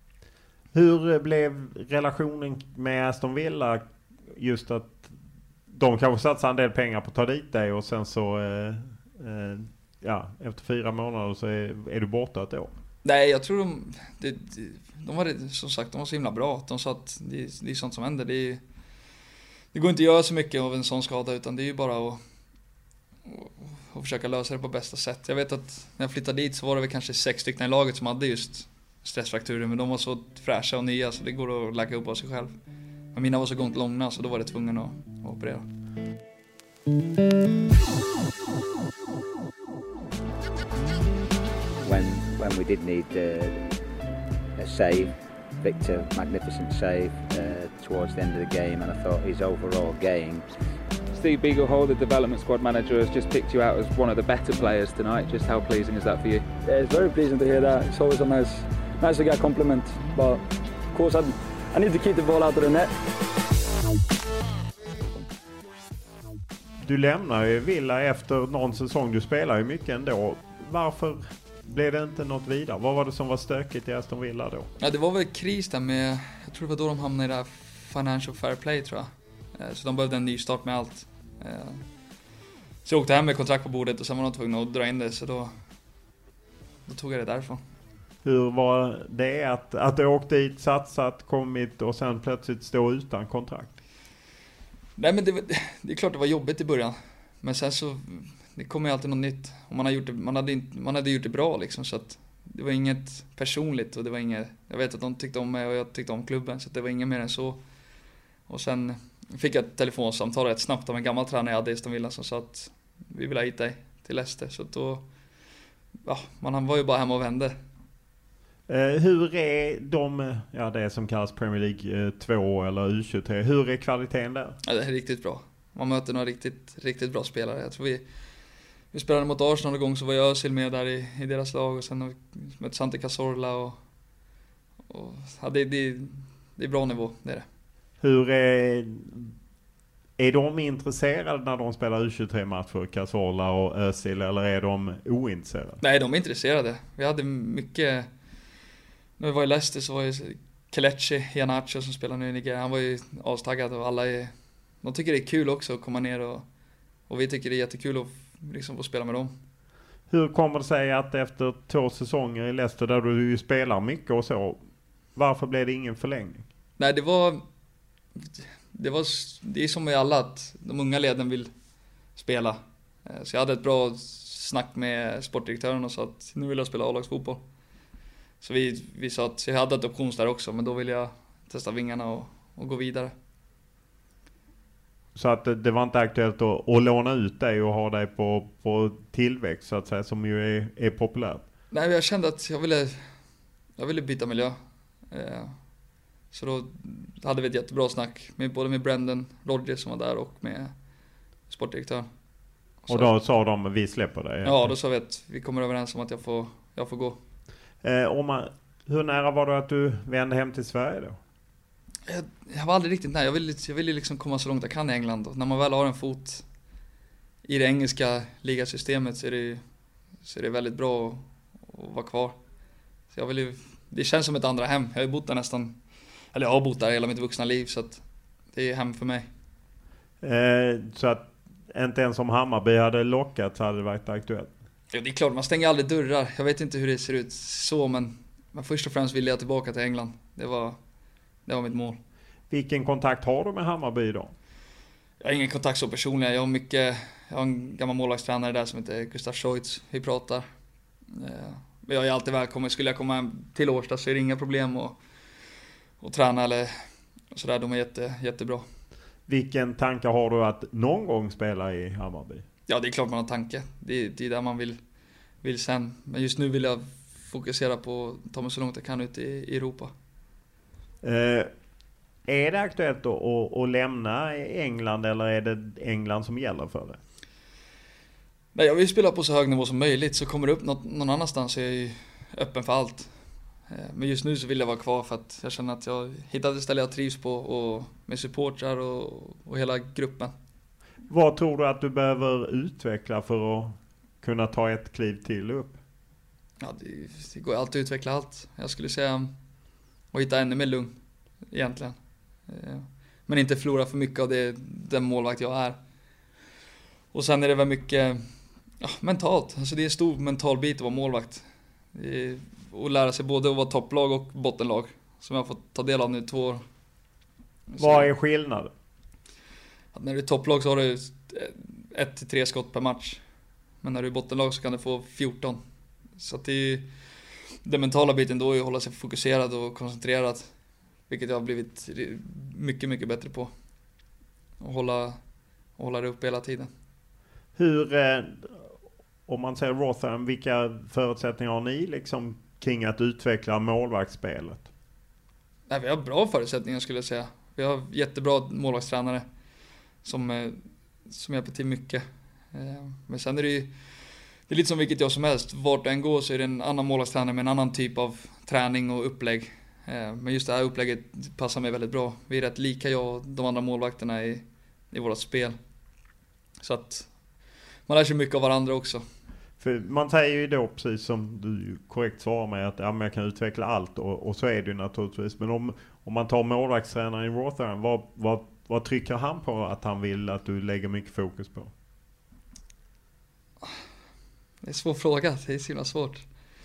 D: Hur blev relationen med Aston Villa, just att de kanske satsar en del pengar på att ta dit dig och sen så eh, eh, ja, efter fyra månader så är, är du borta ett år?
G: Nej, jag tror de, de, de var som sagt, de var så himla bra. De sa att det, det är sånt som händer. Det, det går inte att göra så mycket av en sån skada, utan det är ju bara att, att, att försöka lösa det på bästa sätt. Jag vet att när jag flyttade dit så var det väl kanske sex stycken i laget som hade just stressfrakturer, men de var så fräscha och nya så det går att lägga upp av sig själv. Men mina var så gångt långa så då var det tvungen att, att operera.
M: When when we did need uh, a save, Victor, magnificent save uh, towards the end of the game, and I thought his overall game.
N: Steve Beaglehole, the development squad manager, has just picked you out as one of the better players tonight. Just how pleasing is that for you?
O: Yeah, it's very pleasing to hear that. It's always a nice, nice to get a compliment, but of course I, I need to keep the ball out of the net.
D: Du lämnar ju Villa efter någon säsong. Du spelar ju mycket ändå. Varför blev det inte något vidare? Vad var det som var stökigt i Aston Villa då?
G: Ja, det var väl kris där med, jag tror det var då de hamnade i det här Financial Fair Play, tror jag. Så de behövde en ny start med allt. Så jag åkte hem med kontrakt på bordet och sen var de tvungna att dra in det, så då, då tog jag det därifrån.
D: Hur var det att, att du åkte dit, satsat, kommit och sen plötsligt stå utan kontrakt?
G: Nej, men det, det är klart det var jobbigt i början. Men sen så, det kommer ju alltid något nytt. Och man, har gjort det, man, hade inte, man hade gjort det bra liksom, så att det var inget personligt och det var inget, jag vet att de tyckte om mig och jag tyckte om klubben, så att det var inget mer än så. Och sen fick jag ett telefonsamtal rätt snabbt av en gammal tränare jag hade i Aston Villa som sa att vi vill ha hit dig till Leicester. Så då, ja, man var ju bara hemma och vände.
D: Eh, hur är de, ja, det som kallas Premier League två eller U tjugotre, hur är kvaliteten där?
G: Ja, det är riktigt bra. Man möter några riktigt, riktigt bra spelare. Jag tror vi, vi spelade mot Arsenal en gång, så var jag Özil med där i, i deras lag, och sen har vi mött Santi Cazorla och, och ja, det, det, det är bra nivå, det är det.
D: Hur är Är de intresserade när de spelar U tjugotre-matcher, Cazorla och Özil, eller är de ointresserade?
G: Nej, de är intresserade. Vi hade mycket... När vi var i Leicester så var ju Kelechi Iheanacho som spelar nu i Nigeria. Han var ju avstaggad och alla är... De tycker det är kul också att komma ner och, och vi tycker det är jättekul att liksom få spela med dem.
D: Hur kommer det sig att efter två säsonger i Leicester där du ju spelar mycket och så, varför blev det ingen förlängning?
G: Nej, det var... Det, var, det är som med alla att de unga leden vill spela. Så jag hade ett bra snack med sportdirektören och sa att nu vill jag spela A-lagsfotboll. Så vi, vi sa att jag hade ett option där också, men då vill jag testa vingarna och, och gå vidare.
D: Så att det, det var inte aktuellt att, att låna ut dig och ha dig på, på tillväxt så att säga, som ju är, är populärt?
G: Nej, jag kände att jag ville, jag ville byta miljö. Eh, Så då hade vi ett jättebra snack med både med Brendan Rodgers som var där och med sportdirektören.
D: Och då sa de vi släpper dig?
G: Ja, då sa vi att vi kommer överens om att jag får, jag får gå.
D: Eh, om man, hur nära var det att du vände hem till Sverige då?
G: Jag, jag var aldrig riktigt nära. Jag ville, jag ville liksom komma så långt jag kan i England. Och när man väl har en fot i det engelska ligasystemet så är det, så är det väldigt bra att, att vara kvar. Så jag ville, det känns som ett andra hem. Jag har bott där nästan... Eller jag har bott där hela mitt vuxna liv så att det är hem för mig.
D: Eh, så att inte ens om Hammarby hade lockat så hade det varit aktuellt?
G: Ja, det är klart, man stänger aldrig dörrar. Jag vet inte hur det ser ut så, men, men först och främst ville jag tillbaka till England. Det var, det var mitt mål.
D: Vilken kontakt har du med Hammarby då?
G: Jag har ingen kontakt så personligen. Jag har, mycket, jag har en gammal målvaktstränare där som heter Gustav Scheutz. Vi pratar. Eh, jag är alltid välkommen. Skulle jag komma hem till Årsta så är det inga problem att och träna eller sådär, de är jätte, jättebra.
D: Vilken tanke har du att någon gång spela i Hammarby?
G: Ja, det är klart man har tanke. Det är, det är där man vill, vill sen. Men just nu vill jag fokusera på att ta mig så långt jag kan ut i, i Europa.
D: Eh, är det aktuellt att, att, att lämna England eller är det England som gäller för det?
G: Nej, jag vill spela på så hög nivå som möjligt. Så kommer det upp något, någon annanstans så är jag ju öppen för allt. Men just nu så vill jag vara kvar för att jag känner att jag hittat ett ställe jag trivs på och med supportrar och, och hela gruppen.
D: Vad tror du att du behöver utveckla för att kunna ta ett kliv till upp?
G: Ja, det, det går alltid att utveckla allt. Jag skulle säga att hitta ännu mer lugn egentligen. Men inte förlora för mycket av det, den målvakt jag är. Och sen är det väl mycket ja, mentalt. Alltså det är en stor mental bit att vara målvakt. Det är, och lära sig både att vara topplag och bottenlag som jag har fått ta del av nu två år.
D: Vad är skillnaden?
G: När du är topplag så har du ett till tre skott per match. Men när du är bottenlag så kan du få fjorton. Så att det är den mentala biten då är att hålla sig fokuserad och koncentrerad. Vilket jag har blivit mycket, mycket bättre på. Och hålla, och hålla det uppe hela tiden.
D: Hur, eh, om man säger Rotherham, vilka förutsättningar har ni liksom kring att utveckla målvaktsspelet?
G: Nej, vi har bra förutsättningar skulle jag säga. Vi har jättebra målvaktstränare som, som hjälper till mycket. Men sen är det ju det är lite som vilket jag som helst. Vart en går så är det en annan målvaktstränare med en annan typ av träning och upplägg. Men just det här upplägget passar mig väldigt bra. Vi är rätt lika jag och de andra målvakterna i, i vårt spel. Så att man lär sig mycket av varandra också.
D: För man säger ju då, precis som du korrekt svarar med, att ja, men jag kan utveckla allt och, och så är det ju naturligtvis. Men om, om man tar målvaktstränaren i Rotherham, vad, vad, vad trycker han på att han vill att du lägger mycket fokus på?
G: Det är en svår fråga, det är så himla svårt.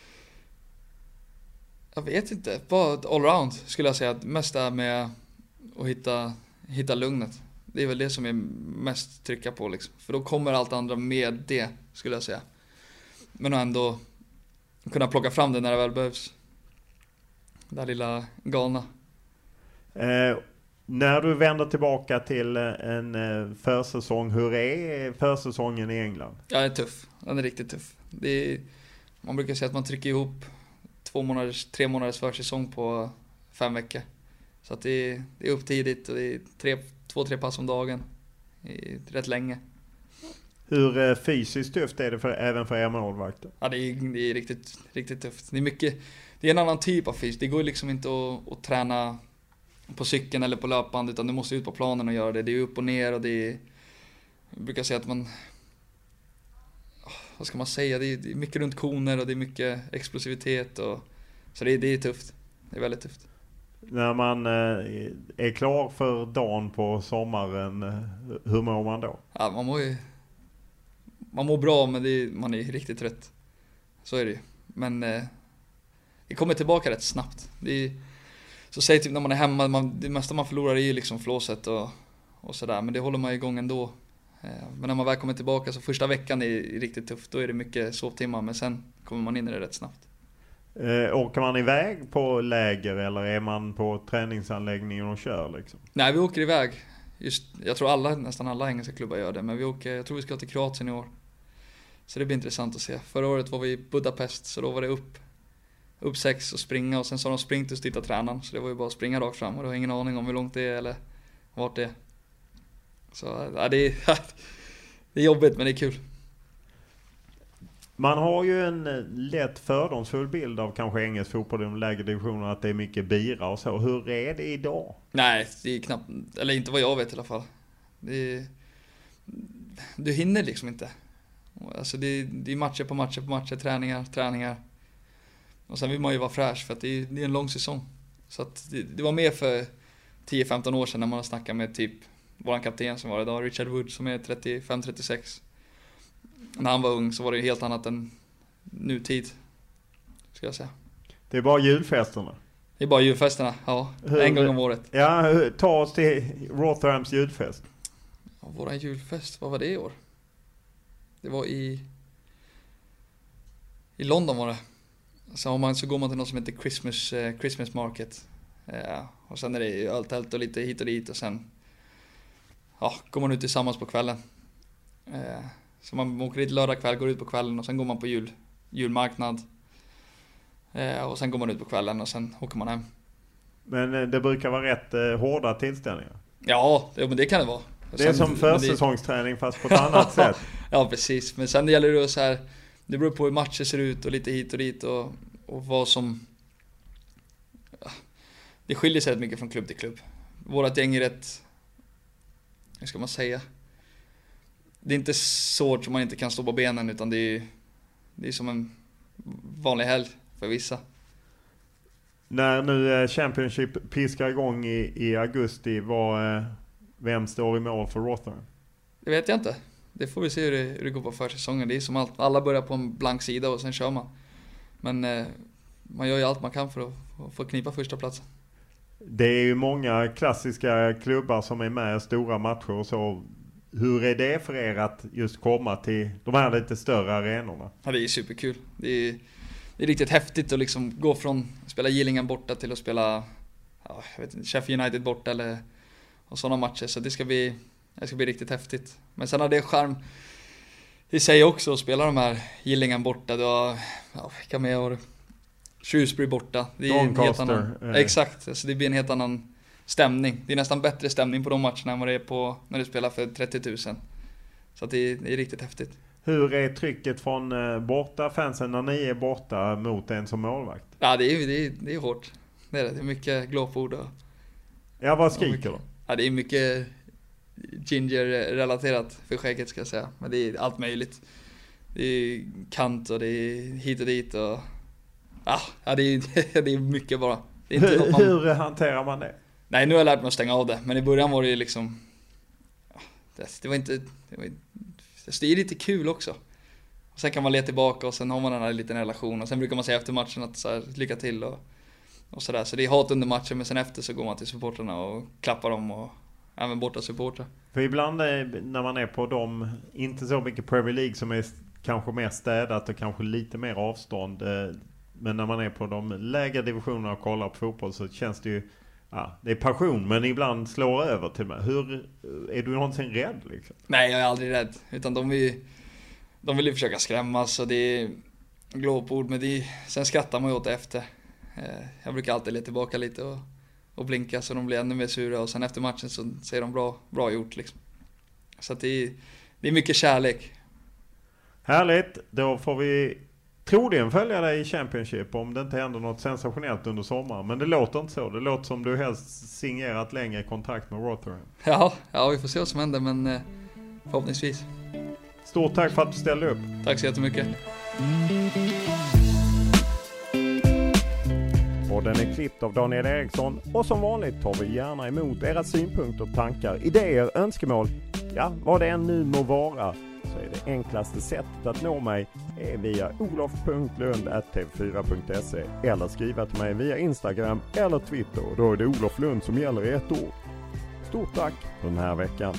G: Jag vet inte, bara allround skulle jag säga att mest är med att hitta, hitta lugnet. Det är väl det som är mest trycka på liksom. För då kommer allt andra med det skulle jag säga. Men ändå kunna plocka fram det när det väl behövs. Det här lilla galna.
D: Eh, när du vänder tillbaka till en eh, försäsong, hur är försäsongen i England?
G: Ja, den är tuff. Den är riktigt tuff. Det är, man brukar säga att man trycker ihop två månaders, tre månaders försäsong på fem veckor. Så att det är, det är upp tidigt och det är tre, två, tre pass om dagen. Det är rätt länge.
D: Hur eh, fysiskt tufft är det för, även för er målvakter?
G: Ja, det är, det är riktigt, riktigt tufft. Det är mycket, det är en annan typ av fys. Det går liksom inte att, att träna på cykeln eller på löpband, utan du måste ut på planen och göra det. Det är upp och ner och det är, jag brukar säga att man, vad ska man säga, det är, det är mycket runt koner och det är mycket explosivitet och, så det är, det är tufft. Det är väldigt tufft.
D: När man eh, är klar för dagen på sommaren, hur mår man då?
G: Ja, man mår ju, man mår bra, men det är, man är riktigt trött. Så är det ju. Men eh, det kommer tillbaka rätt snabbt. Det är, så säg typ när man är hemma, man, det mesta man förlorar är ju liksom flåset och, och sådär. Men det håller man igång ändå. Eh, men när man väl kommer tillbaka, så första veckan är riktigt tufft. Då är det mycket sovtimmar, men sen kommer man in i det rätt snabbt.
D: Eh, åker man iväg på läger eller är man på träningsanläggningen och kör liksom?
G: Nej, vi åker iväg. Just, jag tror alla, nästan alla engelska klubbar gör det. Men vi åker, jag tror vi ska till Kroatien i år. Så det blir intressant att se. Förra året var vi i Budapest, så då var det upp upp sex och springa, och sen så har de springt och titta tränaren, så det var ju bara att springa rakt fram, och du har ingen aning om hur långt det är eller vart det är. Så ja, det är det är jobbigt, men det är kul.
D: Man har ju en lätt fördomsfull bild av kanske engelsk fotboll i de lägre divisionerna, att det är mycket bira och så. Hur är det idag?
G: Nej, det är knappt, eller inte vad jag vet i alla fall. Det är, du hinner liksom inte. Alltså det, det är matcher på matcher på matcher, träningar, träningar. Och sen vill man ju vara fräsch, för att det är, det är en lång säsong. Så att det, det var mer för tio femton år sedan när man snackade med typ våran kapten som var idag, Richard Wood, som är trettiofem trettiosex. När han var ung så var det helt annat än nutid, ska jag säga.
D: Det är bara julfesterna?
G: Det är bara julfesterna, ja. Hur, en gång om året.
D: Ja, ta oss till Rotherhams julfest.
G: Ja, våran julfest, vad var det i år? Det var i i London var det. Så, har man, så går man till något som heter Christmas, eh, Christmas Market. Eh, och sen är det öltält och lite hit och dit. Och sen ja, går man ut tillsammans på kvällen. Eh, så man åker dit lördag kväll, går ut på kvällen. Och sen går man på jul, julmarknad. Eh, och sen går man ut på kvällen och sen åker man hem.
D: Men eh, det brukar vara rätt eh, hårda tillställningar.
G: Ja, det, men det kan det vara.
D: Det är sen, som försäsongsträning det... fast på ett annat sätt.
G: Ja, precis. Men sen det gäller det så här. Det beror på hur matcher ser ut och lite hit och dit och, och vad som... Ja, det skiljer sig rätt mycket från klubb till klubb. Vårat gäng är rätt... Hur ska man säga? Det är inte så hårt som man inte kan stå på benen, utan det är, det är som en vanlig helg för vissa.
D: När nu Championship piskar igång i, i augusti, vad, vem står i mål för Rotherham?
G: Det vet jag inte. Det får vi se hur det, hur det går på försäsongen. Det är som allt, alla börjar på en blank sida och sen kör man. Men eh, man gör ju allt man kan för att, att få knipa första platsen.
D: Det är ju många klassiska klubbar som är med i stora matcher och så. Hur är det för er att just komma till de här lite större arenorna?
G: Ja, det är superkul. Det är, det är riktigt häftigt att liksom gå från att spela Gillingham borta till att spela ja, jag vet inte, Sheffield United borta eller och sådana matcher. Så det ska bli Det ska bli riktigt häftigt. Men sen har det charm i sig också att spela de här Gillingham borta. Du har, ja, vilka med har Shrewsbury borta. Det är en helt annan, eh. Exakt, så det blir en helt annan stämning. Det är nästan bättre stämning på de matcherna än vad det är på när du spelar för trettio tusen. Så att det, är, det är riktigt häftigt.
D: Hur är trycket från borta fansen när ni är borta mot en som målvakt?
G: Ja, det är, det är, det är hårt. Det är, det är mycket glåpord. Och,
D: ja, vad skriker de?
G: Ja, det är mycket ginger-relaterat för skägget, ska jag säga. Men det är allt möjligt. Det är kant och det är hit och dit. Och, ja, det är, det är mycket bara. Det är inte
D: hur,
G: man...
D: hur hanterar man det?
G: Nej, nu har jag lärt mig att stänga av det. Men i början var det ju liksom... Det, det var inte... Det, var, det är lite kul också. Och sen kan man leta tillbaka och sen har man den här liten relation. Och sen brukar man säga efter matchen att så här, lycka till och, och sådär. Så det är hat under matchen, men sen efter så går man till supporterna och klappar dem och även borta supportrar.
D: För ibland när man är på dem, inte så mycket Premier League som är kanske mer städat och kanske lite mer avstånd. Men när man är på de lägre divisionerna och kollar på fotboll så känns det ju, ja, det är passion, men ibland slår över till mig. Hur, är du någonsin rädd liksom?
G: Nej, jag är aldrig rädd. Utan de vill, de vill ju försöka skrämmas och det är glåpord, men det är, sen skrattar man ju åt det efter. Jag brukar alltid leta tillbaka lite och, och blinka så de blir ännu mer sura, och sen efter matchen så säger de bra, bra gjort liksom. Så att det är, det är mycket kärlek.
D: Härligt, då får vi troligen följa dig i Championship om det inte händer något sensationellt under sommaren. Men det låter inte så. Det låter som du helst signerat längre kontrakt med Rotherham.
G: Ja, ja, vi får se vad som händer, men eh, förhoppningsvis.
D: Stort tack för att du ställde upp.
G: Tack så jättemycket.
D: Och den är klippt av Daniel Eriksson. Och som vanligt tar vi gärna emot era synpunkter, tankar, idéer, önskemål. Ja, vad det än nu må vara, så är det enklaste sättet att nå mig är via olof punkt lund at t v fyra punkt se eller skriva till mig via Instagram eller Twitter. Och då är det Olof Lund som gäller i ett ord. Stort tack för den här veckan.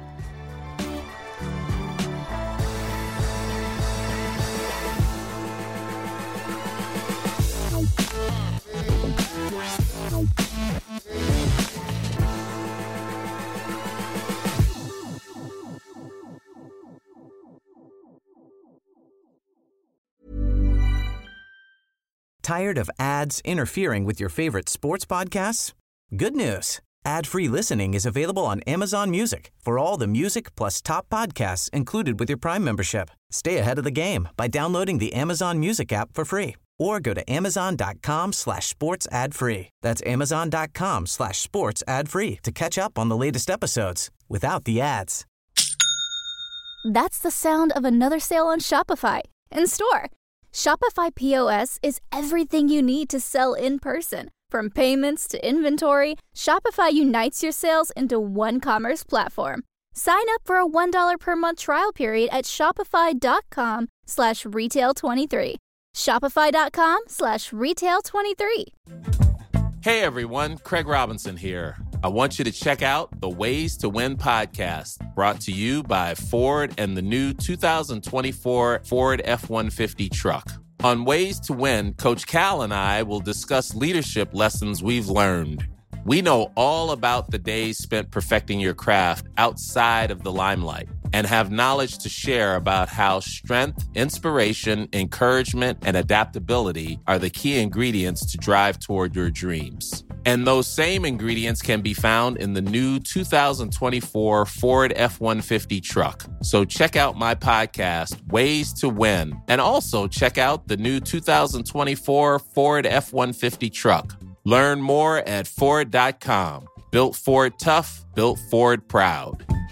B: Tired of ads interfering with your favorite sports podcasts? Good news. Ad-free listening is available on Amazon Music for all the music plus top podcasts included with your Prime membership. Stay ahead of the game by downloading the Amazon Music app for free or go to amazon.com slash sports ad free. That's amazon.com slash sports ad free to catch up on the latest episodes without the ads.
A: That's the sound of another sale on Shopify in store. Shopify P O S is everything you need to sell in person. From payments to inventory, Shopify unites your sales into one commerce platform. Sign up for a one dollar per month trial period at shopify.com slash retail 23. Shopify.com slash retail 23.
P: Hey everyone, Craig Robinson here. I want you to check out the Ways to Win podcast, brought to you by Ford and the new two thousand twenty-four Ford F one fifty truck. On Ways to Win, Coach Cal and I will discuss leadership lessons we've learned. We know all about the days spent perfecting your craft outside of the limelight and have knowledge to share about how strength, inspiration, encouragement, and adaptability are the key ingredients to drive toward your dreams. And those same ingredients can be found in the new two thousand twenty-four Ford F one fifty truck. So check out my podcast, Ways to Win, and also check out the new two thousand twenty-four Ford F one fifty truck. Learn more at Ford dot com. Built Ford tough, built Ford proud.